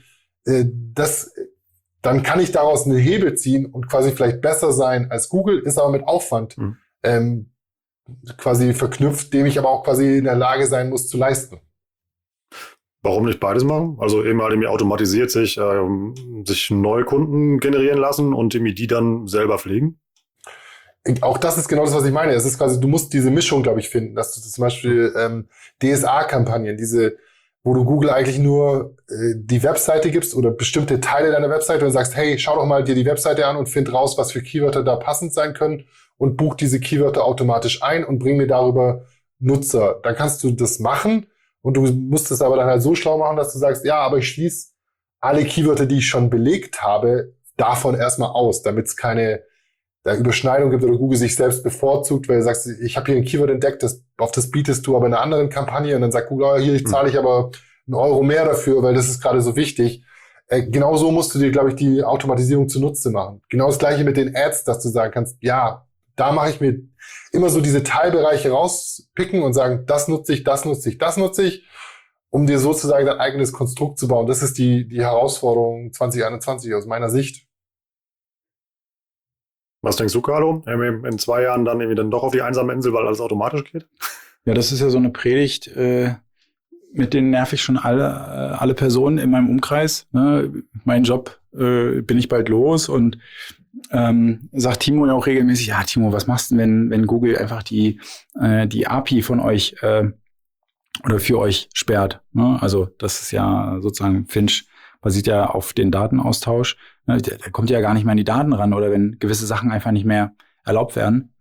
dann kann ich daraus einen Hebel ziehen und quasi vielleicht besser sein als Google, ist aber mit Aufwand quasi verknüpft, dem ich aber auch quasi in der Lage sein muss zu leisten. Warum nicht beides machen? Also eben halt automatisiert sich neue Kunden generieren lassen und die dann selber pflegen? Auch das ist genau das, was ich meine. Es ist quasi, du musst diese Mischung, glaube ich, finden, dass du zum Beispiel DSA-Kampagnen, wo du Google eigentlich nur die Webseite gibst oder bestimmte Teile deiner Webseite und sagst, hey, schau doch mal dir die Webseite an und find raus, was für Keywörter da passend sein können und buch diese Keywörter automatisch ein und bring mir darüber Nutzer. Dann kannst du das machen und du musst es aber dann halt so schlau machen, dass du sagst, ja, aber ich schließe alle Keywörter, die ich schon belegt habe, davon erstmal aus, damit es keine Überschneidung gibt oder Google sich selbst bevorzugt, weil du sagst, ich habe hier ein Keyword entdeckt, auf das bietest du aber in einer anderen Kampagne und dann sagt Google, hier zahle ich aber €1 mehr dafür, weil das ist gerade so wichtig. Genau so musst du dir, glaube ich, die Automatisierung zunutze machen. Genau das Gleiche mit den Ads, dass du sagen kannst, ja, da mache ich mir immer so diese Teilbereiche rauspicken und sagen, das nutze ich, das nutze ich, das nutze ich, um dir sozusagen dein eigenes Konstrukt zu bauen. Das ist die Herausforderung 2021 aus meiner Sicht. Was denkst du, Carlo? In 2 Jahren dann doch auf die einsame Insel, weil alles automatisch geht? Ja, das ist ja so eine Predigt, mit denen nerv ich schon alle Personen in meinem Umkreis. Ne? Mein Job bin ich bald los und sagt Timo ja auch regelmäßig, ja Timo, was machst du denn, wenn Google einfach die API von euch oder für euch sperrt? Ne? Also das ist ja sozusagen, Finch basiert ja auf den Datenaustausch. Ne? Der kommt ja gar nicht mehr an die Daten ran oder wenn gewisse Sachen einfach nicht mehr erlaubt werden.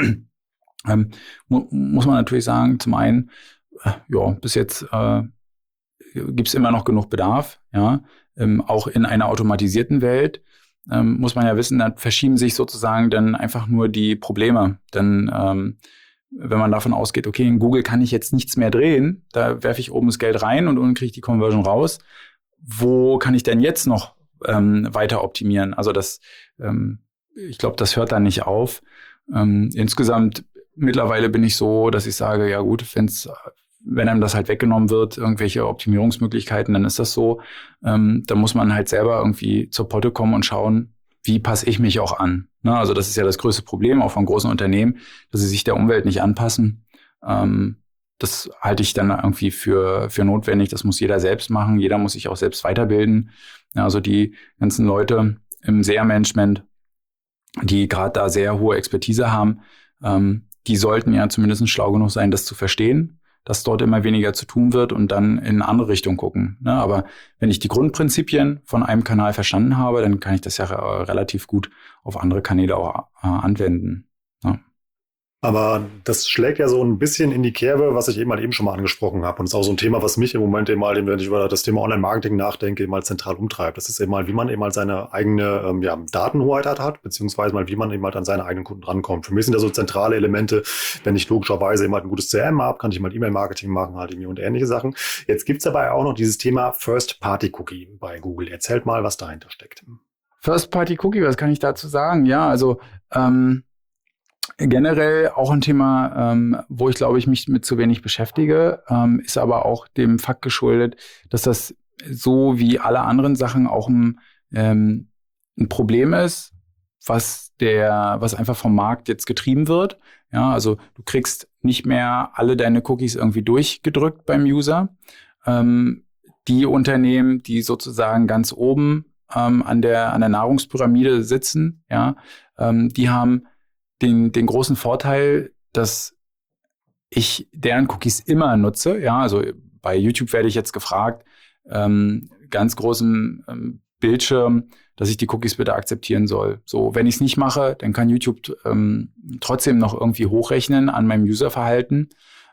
Muss man natürlich sagen, zum einen, bis jetzt gibt's immer noch genug Bedarf, ja, auch in einer automatisierten Welt. Muss man ja wissen, dann verschieben sich sozusagen dann einfach nur die Probleme. Denn wenn man davon ausgeht, okay, in Google kann ich jetzt nichts mehr drehen, da werfe ich oben das Geld rein und unten kriege ich die Conversion raus. Wo kann ich denn jetzt noch weiter optimieren? Also ich glaube, das hört dann nicht auf. Insgesamt mittlerweile bin ich so, dass ich sage, ja gut, wenn einem das halt weggenommen wird, irgendwelche Optimierungsmöglichkeiten, dann ist das so. Da muss man halt selber irgendwie zur Potte kommen und schauen, wie passe ich mich auch an. Ne? Also das ist ja das größte Problem auch von großen Unternehmen, dass sie sich der Umwelt nicht anpassen. Das halte ich dann irgendwie für notwendig. Das muss jeder selbst machen. Jeder muss sich auch selbst weiterbilden. Ja, also die ganzen Leute im SEA-Management, die gerade da sehr hohe Expertise haben, die sollten ja zumindest schlau genug sein, das zu verstehen, dass dort immer weniger zu tun wird und dann in eine andere Richtung gucken. Ne? Aber wenn ich die Grundprinzipien von einem Kanal verstanden habe, dann kann ich das ja relativ gut auf andere Kanäle auch anwenden. Ne? Aber das schlägt ja so ein bisschen in die Kerbe, was ich eben schon mal angesprochen habe. Und es ist auch so ein Thema, was mich im Moment wenn ich über das Thema Online-Marketing nachdenke, zentral umtreibt. Das ist wie man seine eigene Datenhoheit hat, beziehungsweise wie man an seine eigenen Kunden rankommt. Für mich sind da so zentrale Elemente, wenn ich logischerweise ein gutes CRM habe, kann ich E-Mail-Marketing machen und ähnliche Sachen. Jetzt gibt's dabei auch noch dieses Thema First-Party-Cookie bei Google. Erzählt mal, was dahinter steckt. First-Party-Cookie, was kann ich dazu sagen? Ja, also generell auch ein Thema, wo ich glaube ich mich mit zu wenig beschäftige, ist aber auch dem Fakt geschuldet, dass das so wie alle anderen Sachen auch ein Problem ist, was einfach vom Markt jetzt getrieben wird. Ja, also du kriegst nicht mehr alle deine Cookies irgendwie durchgedrückt beim User. die Unternehmen, die sozusagen ganz oben an der Nahrungspyramide sitzen, ja, die haben den großen Vorteil, dass ich deren Cookies immer nutze. Ja, also bei YouTube werde ich jetzt gefragt, ganz großem Bildschirm, dass ich die Cookies bitte akzeptieren soll. So, wenn ich es nicht mache, dann kann YouTube trotzdem noch irgendwie hochrechnen an meinem Userverhalten.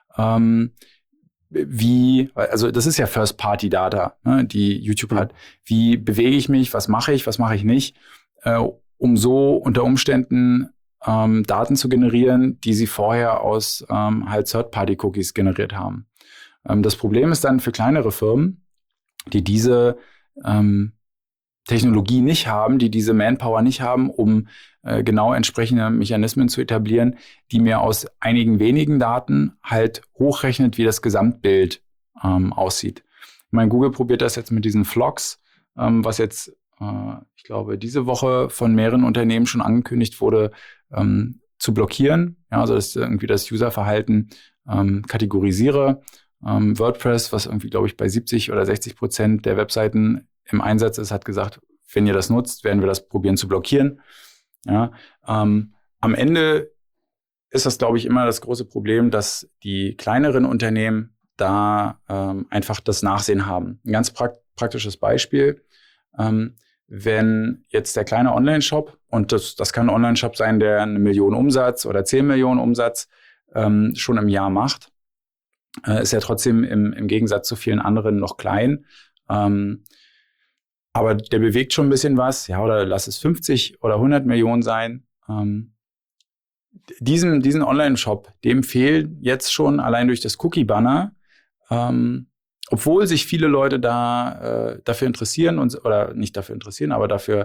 Also das ist ja First-Party-Data, ne, die YouTube hat. Wie bewege ich mich, was mache ich nicht, um so unter Umständen Daten zu generieren, die sie vorher aus halt Third-Party-Cookies generiert haben. Das Problem ist dann für kleinere Firmen, die diese Technologie nicht haben, die diese Manpower nicht haben, um genau entsprechende Mechanismen zu etablieren, die mir aus einigen wenigen Daten halt hochrechnet, wie das Gesamtbild aussieht. Ich meine, Google probiert das jetzt mit diesen Flocks, was jetzt, ich glaube, diese Woche von mehreren Unternehmen schon angekündigt wurde, zu blockieren. Ja, also dass irgendwie das Userverhalten kategorisiere. WordPress, was irgendwie, glaube ich, bei 70 oder 60% der Webseiten im Einsatz ist, hat gesagt, wenn ihr das nutzt, werden wir das probieren zu blockieren. Ja, am Ende ist das, glaube ich, immer das große Problem, dass die kleineren Unternehmen da einfach das Nachsehen haben. Ein ganz praktisches Beispiel, wenn jetzt der kleine Online-Shop, und das kann ein Online-Shop sein, der 1 Million Umsatz oder 10 Millionen Umsatz schon im Jahr macht, ist ja trotzdem im Gegensatz zu vielen anderen noch klein. Aber der bewegt schon ein bisschen was, ja, oder lass es 50 oder 100 Millionen sein. Diesen Online-Shop, dem fehlt jetzt schon allein durch das Cookie-Banner, obwohl sich viele Leute dafür interessieren, oder nicht dafür interessieren, aber dafür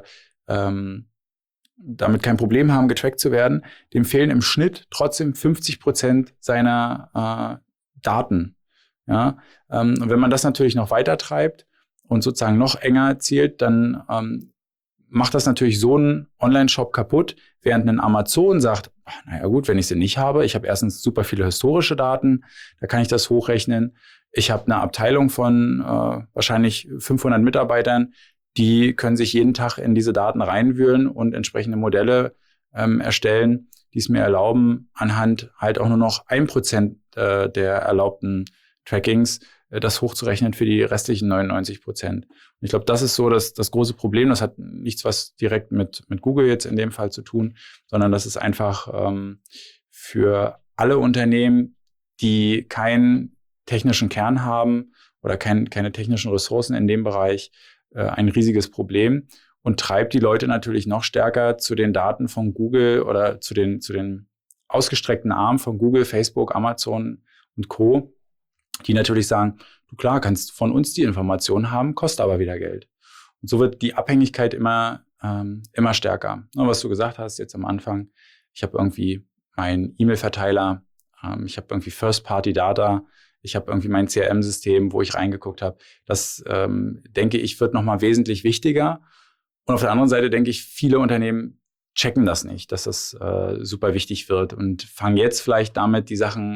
damit kein Problem haben, getrackt zu werden, dem fehlen im Schnitt trotzdem 50% seiner Daten. Ja? Und wenn man das natürlich noch weiter treibt und sozusagen noch enger zielt, dann macht das natürlich so einen Online-Shop kaputt, während ein Amazon sagt, naja gut, wenn ich sie nicht habe, ich habe erstens super viele historische Daten, da kann ich das hochrechnen. Ich habe eine Abteilung von wahrscheinlich 500 Mitarbeitern, die können sich jeden Tag in diese Daten reinwühlen und entsprechende Modelle erstellen, die es mir erlauben, anhand halt auch nur noch 1% der erlaubten Trackings das hochzurechnen für die restlichen 99%. Und ich glaube, das ist so das große Problem. Das hat nichts was direkt mit Google jetzt in dem Fall zu tun, sondern das ist einfach für alle Unternehmen, die keinen technischen Kern haben oder keine technischen Ressourcen in dem Bereich, ein riesiges Problem und treibt die Leute natürlich noch stärker zu den Daten von Google oder zu den ausgestreckten Armen von Google, Facebook, Amazon und Co., die natürlich sagen, du klar, kannst von uns die Informationen haben, kostet aber wieder Geld. Und so wird die Abhängigkeit immer stärker. Und was du gesagt hast jetzt am Anfang, ich habe irgendwie meinen E-Mail-Verteiler, ich habe irgendwie First-Party-Data, ich habe irgendwie mein CRM-System, wo ich reingeguckt habe. Das, denke ich, wird nochmal wesentlich wichtiger. Und auf der anderen Seite denke ich, viele Unternehmen checken das nicht, dass das super wichtig wird und fangen jetzt vielleicht damit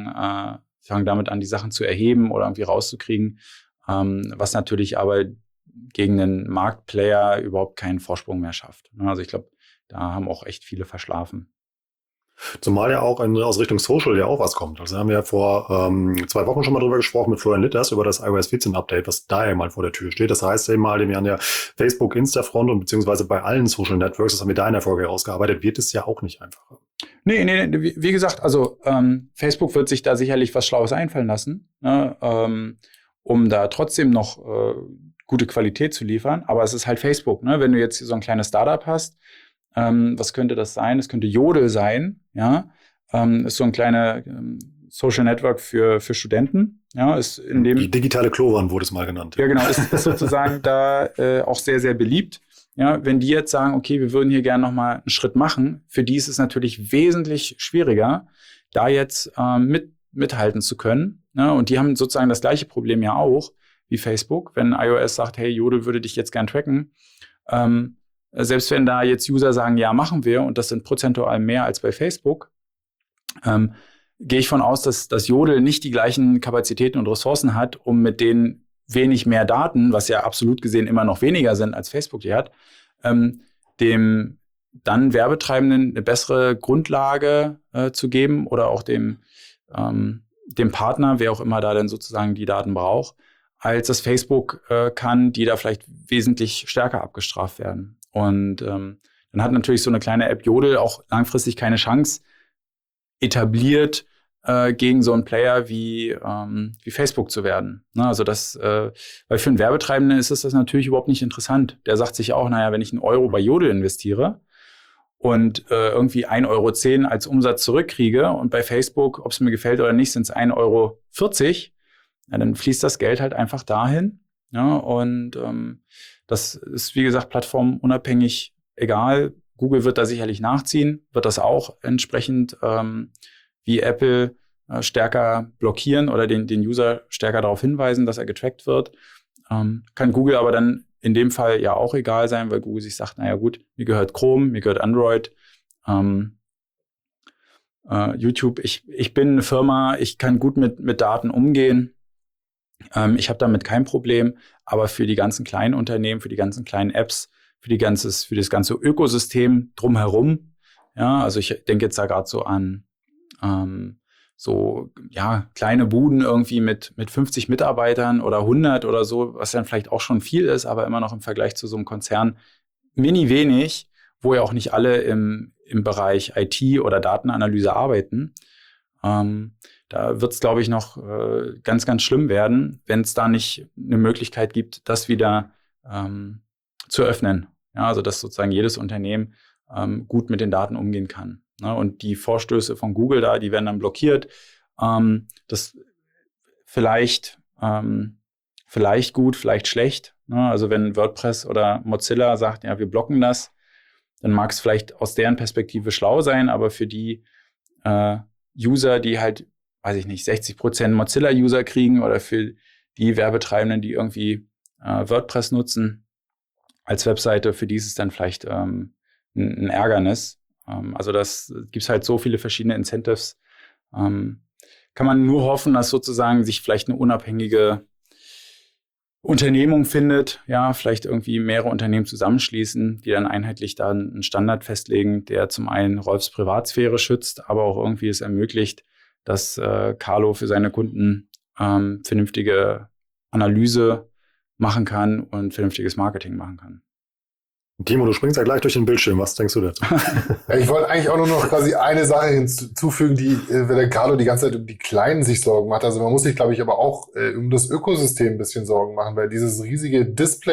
damit an, die Sachen zu erheben oder irgendwie rauszukriegen, was natürlich aber gegen einen Marktplayer überhaupt keinen Vorsprung mehr schafft. Also ich glaube, da haben auch echt viele verschlafen. Zumal ja auch aus Richtung Social ja auch was kommt. Also haben wir ja vor 2 Wochen schon mal drüber gesprochen mit Florian Litters über das iOS 14 Update, was da ja mal vor der Tür steht. Das heißt eben mal an der Facebook, Insta-Front und beziehungsweise bei allen Social Networks, das haben wir da in der Folge herausgearbeitet, wird es ja auch nicht einfacher. Nee, wie gesagt, also Facebook wird sich da sicherlich was Schlaues einfallen lassen, ne, um da trotzdem noch gute Qualität zu liefern. Aber es ist halt Facebook, ne? Wenn du jetzt so ein kleines Startup hast, was könnte das sein? Es könnte Jodel sein, ja. Ist so ein kleiner Social Network für Studenten, ja. Ist in dem die digitale Klowan wurde es mal genannt. Ja, genau, ist sozusagen da auch sehr, sehr beliebt. Ja, wenn die jetzt sagen, okay, wir würden hier gerne noch mal einen Schritt machen, für die ist es natürlich wesentlich schwieriger, da jetzt mithalten zu können. Ja, und die haben sozusagen das gleiche Problem ja auch wie Facebook. Wenn iOS sagt, hey, Jodel würde dich jetzt gern tracken, selbst wenn da jetzt User sagen, ja, machen wir, und das sind prozentual mehr als bei Facebook, gehe ich von aus, dass Jodel nicht die gleichen Kapazitäten und Ressourcen hat, um mit den wenig mehr Daten, was ja absolut gesehen immer noch weniger sind, als Facebook die hat, dem dann Werbetreibenden eine bessere Grundlage zu geben oder auch dem Partner, wer auch immer da dann sozusagen die Daten braucht, als das Facebook kann, die da vielleicht wesentlich stärker abgestraft werden. Und dann hat natürlich so eine kleine App Jodel auch langfristig keine Chance etabliert, gegen so einen Player wie Facebook zu werden. Ne, also weil für einen Werbetreibenden ist das natürlich überhaupt nicht interessant. Der sagt sich auch, naja, wenn ich 1 Euro bei Jodel investiere und irgendwie 1,10 € als Umsatz zurückkriege und bei Facebook, ob es mir gefällt oder nicht, sind es 1,40 €, ja, dann fließt das Geld halt einfach dahin. Ja, und das ist, wie gesagt, plattformunabhängig egal. Google wird da sicherlich nachziehen, wird das auch entsprechend wie Apple stärker blockieren oder den User stärker darauf hinweisen, dass er getrackt wird. Kann Google aber dann in dem Fall ja auch egal sein, weil Google sich sagt, naja gut, mir gehört Chrome, mir gehört Android, YouTube. Ich bin eine Firma, ich kann gut mit Daten umgehen. Ich habe damit kein Problem, aber für die ganzen kleinen Unternehmen, für die ganzen kleinen Apps, für das ganze Ökosystem drumherum, ja, also ich denke jetzt da gerade so an kleine Buden irgendwie mit 50 Mitarbeitern oder 100 oder so, was dann vielleicht auch schon viel ist, aber immer noch im Vergleich zu so einem Konzern mini wenig, wo ja auch nicht alle im Bereich IT oder Datenanalyse arbeiten. Da wird es, glaube ich, noch ganz, ganz schlimm werden, wenn es da nicht eine Möglichkeit gibt, das wieder zu öffnen. Ja, also dass sozusagen jedes Unternehmen gut mit den Daten umgehen kann. Ne? Und die Vorstöße von Google da, die werden dann blockiert. Das vielleicht gut, vielleicht schlecht. Ne? Also wenn WordPress oder Mozilla sagt, ja, wir blocken das, dann mag es vielleicht aus deren Perspektive schlau sein, aber für die User, die halt, weiß ich nicht, 60% Mozilla-User kriegen oder für die Werbetreibenden, die irgendwie WordPress nutzen als Webseite, für die ist es dann vielleicht ein Ärgernis. Also das gibt's halt so viele verschiedene Incentives. Kann man nur hoffen, dass sozusagen sich vielleicht eine unabhängige Unternehmung findet, ja, vielleicht irgendwie mehrere Unternehmen zusammenschließen, die dann einheitlich da einen Standard festlegen, der zum einen Rolfs Privatsphäre schützt, aber auch irgendwie es ermöglicht, dass Carlo für seine Kunden vernünftige Analyse machen kann und vernünftiges Marketing machen kann. Timo, du springst ja gleich durch den Bildschirm. Was denkst du dazu? Ich wollte eigentlich auch nur noch quasi eine Sache hinzufügen, wenn der Carlo die ganze Zeit um die Kleinen sich Sorgen macht. Also man muss sich, glaube ich, aber auch um das Ökosystem ein bisschen Sorgen machen, weil dieses riesige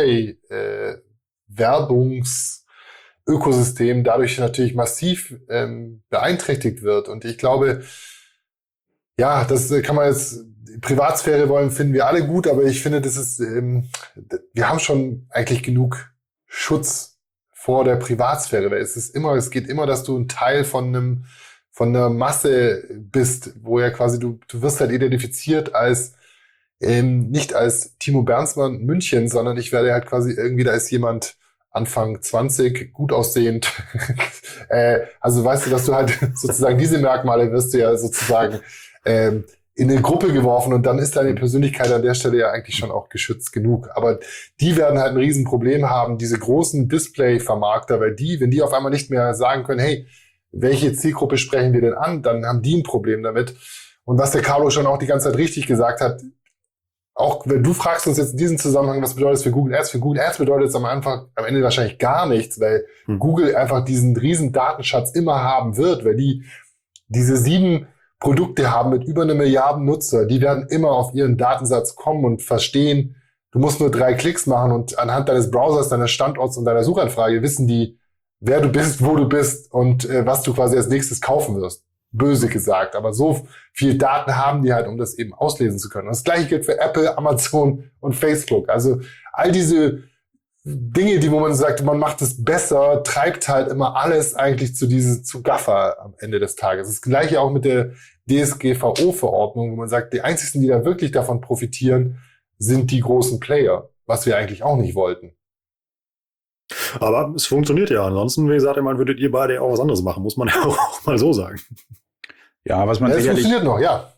Display-Werbungs-Ökosystem dadurch natürlich massiv beeinträchtigt wird. Und ich glaube, ja, das kann man jetzt, Privatsphäre wollen, finden wir alle gut, aber ich finde, das ist, wir haben schon eigentlich genug Schutz vor der Privatsphäre, weil es geht immer, dass du ein Teil von einer Masse bist, wo ja quasi du wirst halt identifiziert als nicht als Timo Bernsmann München, sondern ich werde halt quasi irgendwie, da ist jemand Anfang 20, gut aussehend. Also weißt du, dass du halt sozusagen diese Merkmale wirst du ja sozusagen in eine Gruppe geworfen und dann ist deine Persönlichkeit an der Stelle ja eigentlich schon auch geschützt genug. Aber die werden halt ein Riesenproblem haben, diese großen Display-Vermarkter, weil wenn die auf einmal nicht mehr sagen können, hey, welche Zielgruppe sprechen wir denn an, dann haben die ein Problem damit. Und was der Carlo schon auch die ganze Zeit richtig gesagt hat, auch wenn du fragst uns jetzt in diesem Zusammenhang, was bedeutet das für Google Ads? Für Google Ads bedeutet es am Ende wahrscheinlich gar nichts, weil Google einfach diesen riesen Datenschatz immer haben wird, weil diese 7 Produkte haben mit über 1 Milliarde Nutzer, die werden immer auf ihren Datensatz kommen und verstehen, du musst nur 3 Klicks machen und anhand deines Browsers, deines Standorts und deiner Suchanfrage wissen die, wer du bist, wo du bist und was du quasi als nächstes kaufen wirst. Böse gesagt, aber so viel Daten haben die halt, um das eben auslesen zu können. Und das Gleiche gilt für Apple, Amazon und Facebook. Also all diese Dinge, wo man sagt, man macht es besser, treibt halt immer alles eigentlich zu Gaffer am Ende des Tages. Das Gleiche auch mit der DSGVO-Verordnung, wo man sagt, die einzigen, die da wirklich davon profitieren, sind die großen Player, was wir eigentlich auch nicht wollten. Aber es funktioniert ja. Ansonsten, wie gesagt, würdet ihr beide auch was anderes machen, muss man ja auch mal so sagen. Ja, was man es sicherlich... funktioniert noch, ja.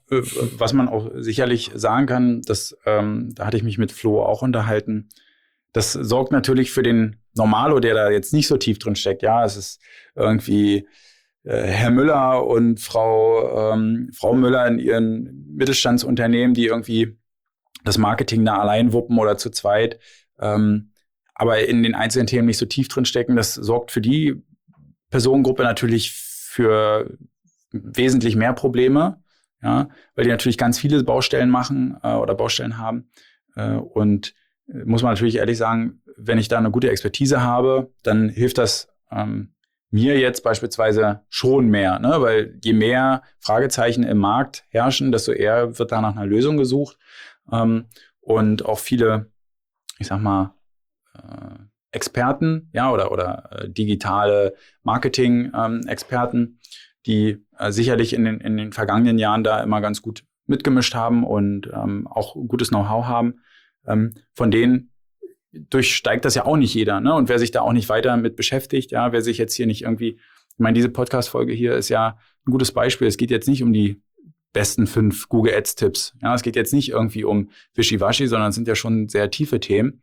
was man auch sicherlich sagen kann, da hatte ich mich mit Flo auch unterhalten, das sorgt natürlich für den Normalo, der da jetzt nicht so tief drin steckt. Ja, es ist irgendwie Herr Müller und Frau Müller in ihren Mittelstandsunternehmen, die irgendwie das Marketing da allein wuppen oder zu zweit, aber in den einzelnen Themen nicht so tief drin stecken. Das sorgt für die Personengruppe natürlich für wesentlich mehr Probleme, ja, weil die natürlich ganz viele Baustellen machen oder Baustellen haben. Und muss man natürlich ehrlich sagen, wenn ich da eine gute Expertise habe, dann hilft das mir jetzt beispielsweise schon mehr, ne? Weil je mehr Fragezeichen im Markt herrschen, desto eher wird da nach einer Lösung gesucht. Und auch viele, ich sag mal, Experten, ja, oder digitale Marketing-Experten, die sicherlich in den vergangenen Jahren da immer ganz gut mitgemischt haben und auch gutes Know-how haben. Von denen durchsteigt das ja auch nicht jeder, ne? Und wer sich da auch nicht weiter mit beschäftigt, ja, wer sich jetzt hier nicht irgendwie, ich meine, diese Podcast-Folge hier ist ja ein gutes Beispiel. Es geht jetzt nicht um die besten 5 Google Ads-Tipps. Ja, es geht jetzt nicht irgendwie um Wischiwaschi, sondern es sind ja schon sehr tiefe Themen.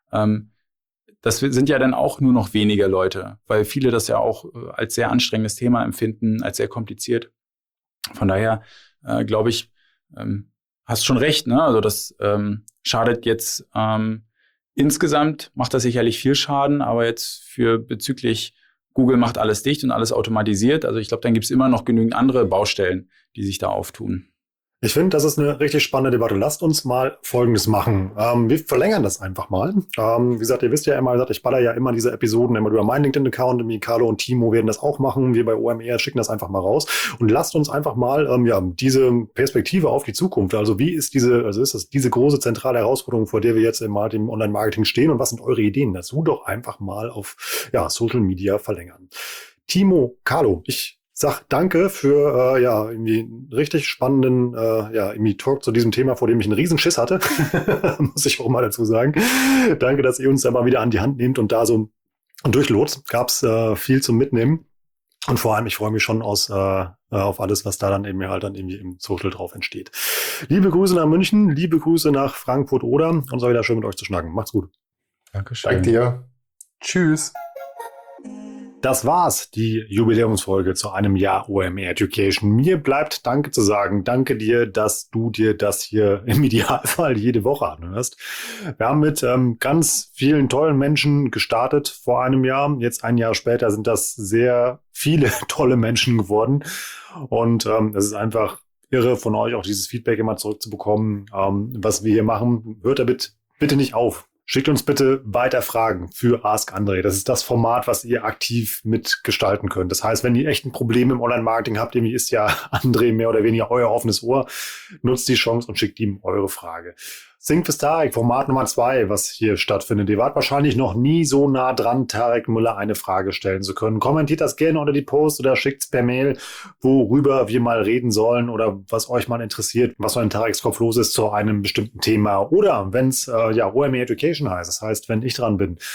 Das sind ja dann auch nur noch weniger Leute, weil viele das ja auch als sehr anstrengendes Thema empfinden, als sehr kompliziert. Von daher glaube ich, hast schon recht, ne? Also das schadet jetzt insgesamt, macht das sicherlich viel Schaden, aber jetzt bezüglich Google macht alles dicht und alles automatisiert. Also ich glaube, dann gibt es immer noch genügend andere Baustellen, die sich da auftun. Ich finde, das ist eine richtig spannende Debatte. Lasst uns mal Folgendes machen. Wir verlängern das einfach mal. Wie gesagt, ihr wisst ja immer, ich baller ja immer diese Episoden immer über meinen LinkedIn-Account. Carlo und Timo werden das auch machen. Wir bei OMR schicken das einfach mal raus. Und lasst uns einfach mal diese Perspektive auf die Zukunft. Also ist das diese große zentrale Herausforderung, vor der wir jetzt im Online-Marketing stehen? Und was sind eure Ideen dazu? Doch einfach mal auf Social Media verlängern. Timo, Carlo, ich sag danke für irgendwie einen richtig spannenden irgendwie Talk zu diesem Thema, vor dem ich einen Riesenschiss hatte. Muss ich auch mal dazu sagen. Danke, dass ihr uns da mal wieder an die Hand nehmt und da so durchlotst. Gab's viel zum Mitnehmen. Und vor allem, ich freue mich schon auf alles, was da dann eben halt dann irgendwie im Social drauf entsteht. Liebe Grüße nach München, liebe Grüße nach Frankfurt oder und es war wieder schön mit euch zu schnacken. Macht's gut. Dankeschön. Danke dir. Tschüss. Das war's, die Jubiläumsfolge zu einem Jahr OMR Education. Mir bleibt Danke zu sagen. Danke dir, dass du dir das hier im Idealfall jede Woche anhörst. Wir haben mit ganz vielen tollen Menschen gestartet vor einem Jahr. Jetzt ein Jahr später sind das sehr viele tolle Menschen geworden. Und es ist einfach irre von euch auch dieses Feedback immer zurückzubekommen, was wir hier machen. Hört damit bitte nicht auf. Schickt uns bitte weiter Fragen für Ask André. Das ist das Format, was ihr aktiv mitgestalten könnt. Das heißt, wenn ihr echt ein Problem im Online-Marketing habt, irgendwie ist ja André mehr oder weniger euer offenes Ohr, nutzt die Chance und schickt ihm eure Frage. Think with Tarek, Format Nummer 2, was hier stattfindet. Ihr wart wahrscheinlich noch nie so nah dran, Tarek Müller eine Frage stellen zu können. Kommentiert das gerne unter die Post oder schickt's per Mail, worüber wir mal reden sollen oder was euch mal interessiert, was so in Tareks Kopf los ist zu einem bestimmten Thema. Oder wenn es OMR Education heißt, das heißt, wenn ich dran bin.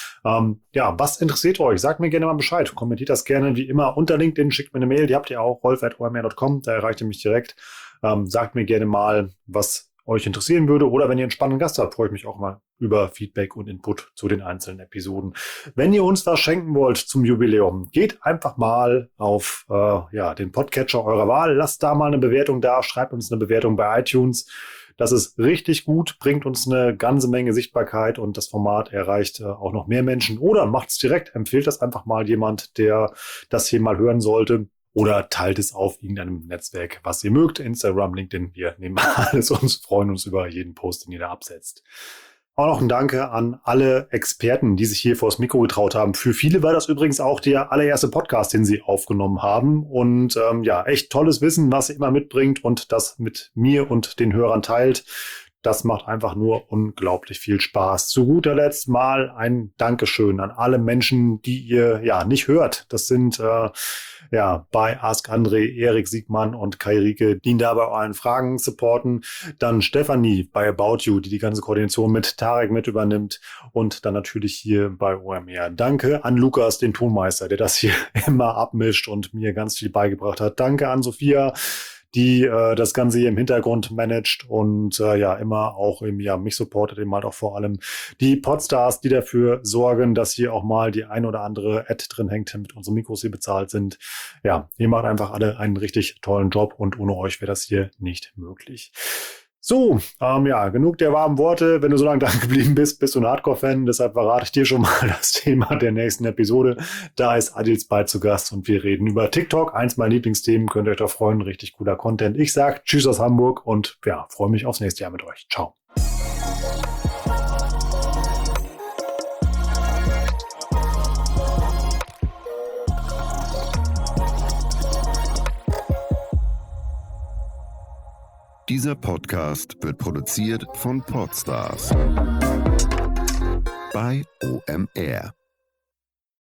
Was interessiert euch? Sagt mir gerne mal Bescheid. Kommentiert das gerne wie immer unter LinkedIn, schickt mir eine Mail, die habt ihr auch, rolf@omr.com, da erreicht ihr mich direkt. Sagt mir gerne mal, was euch interessieren würde oder wenn ihr einen spannenden Gast habt, freue ich mich auch mal über Feedback und Input zu den einzelnen Episoden. Wenn ihr uns was schenken wollt zum Jubiläum, geht einfach mal auf den Podcatcher eurer Wahl, lasst da mal eine Bewertung da, schreibt uns eine Bewertung bei iTunes. Das ist richtig gut, bringt uns eine ganze Menge Sichtbarkeit und das Format erreicht auch noch mehr Menschen. Oder macht es direkt, empfiehlt das einfach mal jemand, der das hier mal hören sollte. Oder teilt es auf irgendeinem Netzwerk, was ihr mögt. Instagram, LinkedIn, wir nehmen alles und freuen uns über jeden Post, den ihr da absetzt. Auch noch ein Danke an alle Experten, die sich hier vors Mikro getraut haben. Für viele war das übrigens auch der allererste Podcast, den sie aufgenommen haben. Und echt tolles Wissen, was ihr immer mitbringt und das mit mir und den Hörern teilt. Das macht einfach nur unglaublich viel Spaß. Zu guter Letzt mal ein Dankeschön an alle Menschen, die ihr nicht hört. Das sind bei Ask André, Erik Siegmann und Kai Rieke, die ihn da bei euren Fragen supporten. Dann Stefanie bei About You, die ganze Koordination mit Tarek mit übernimmt. Und dann natürlich hier bei OMR. Danke an Lukas, den Tonmeister, der das hier immer abmischt und mir ganz viel beigebracht hat. Danke an Sophia, die das Ganze hier im Hintergrund managt und immer auch mich supportet, eben halt auch vor allem die Podstars, die dafür sorgen, dass hier auch mal die ein oder andere Ad drin hängt, damit unsere Mikros hier bezahlt sind. Ja, ihr macht einfach alle einen richtig tollen Job und ohne euch wäre das hier nicht möglich. So, genug der warmen Worte. Wenn du so lange dran geblieben bist, bist du ein Hardcore-Fan. Deshalb verrate ich dir schon mal das Thema der nächsten Episode. Da ist Adils Byte zu Gast und wir reden über TikTok. Eins meiner Lieblingsthemen, könnt ihr euch doch freuen. Richtig cooler Content. Ich sag Tschüss aus Hamburg und freue mich aufs nächste Jahr mit euch. Ciao. Dieser Podcast wird produziert von Podstars bei OMR.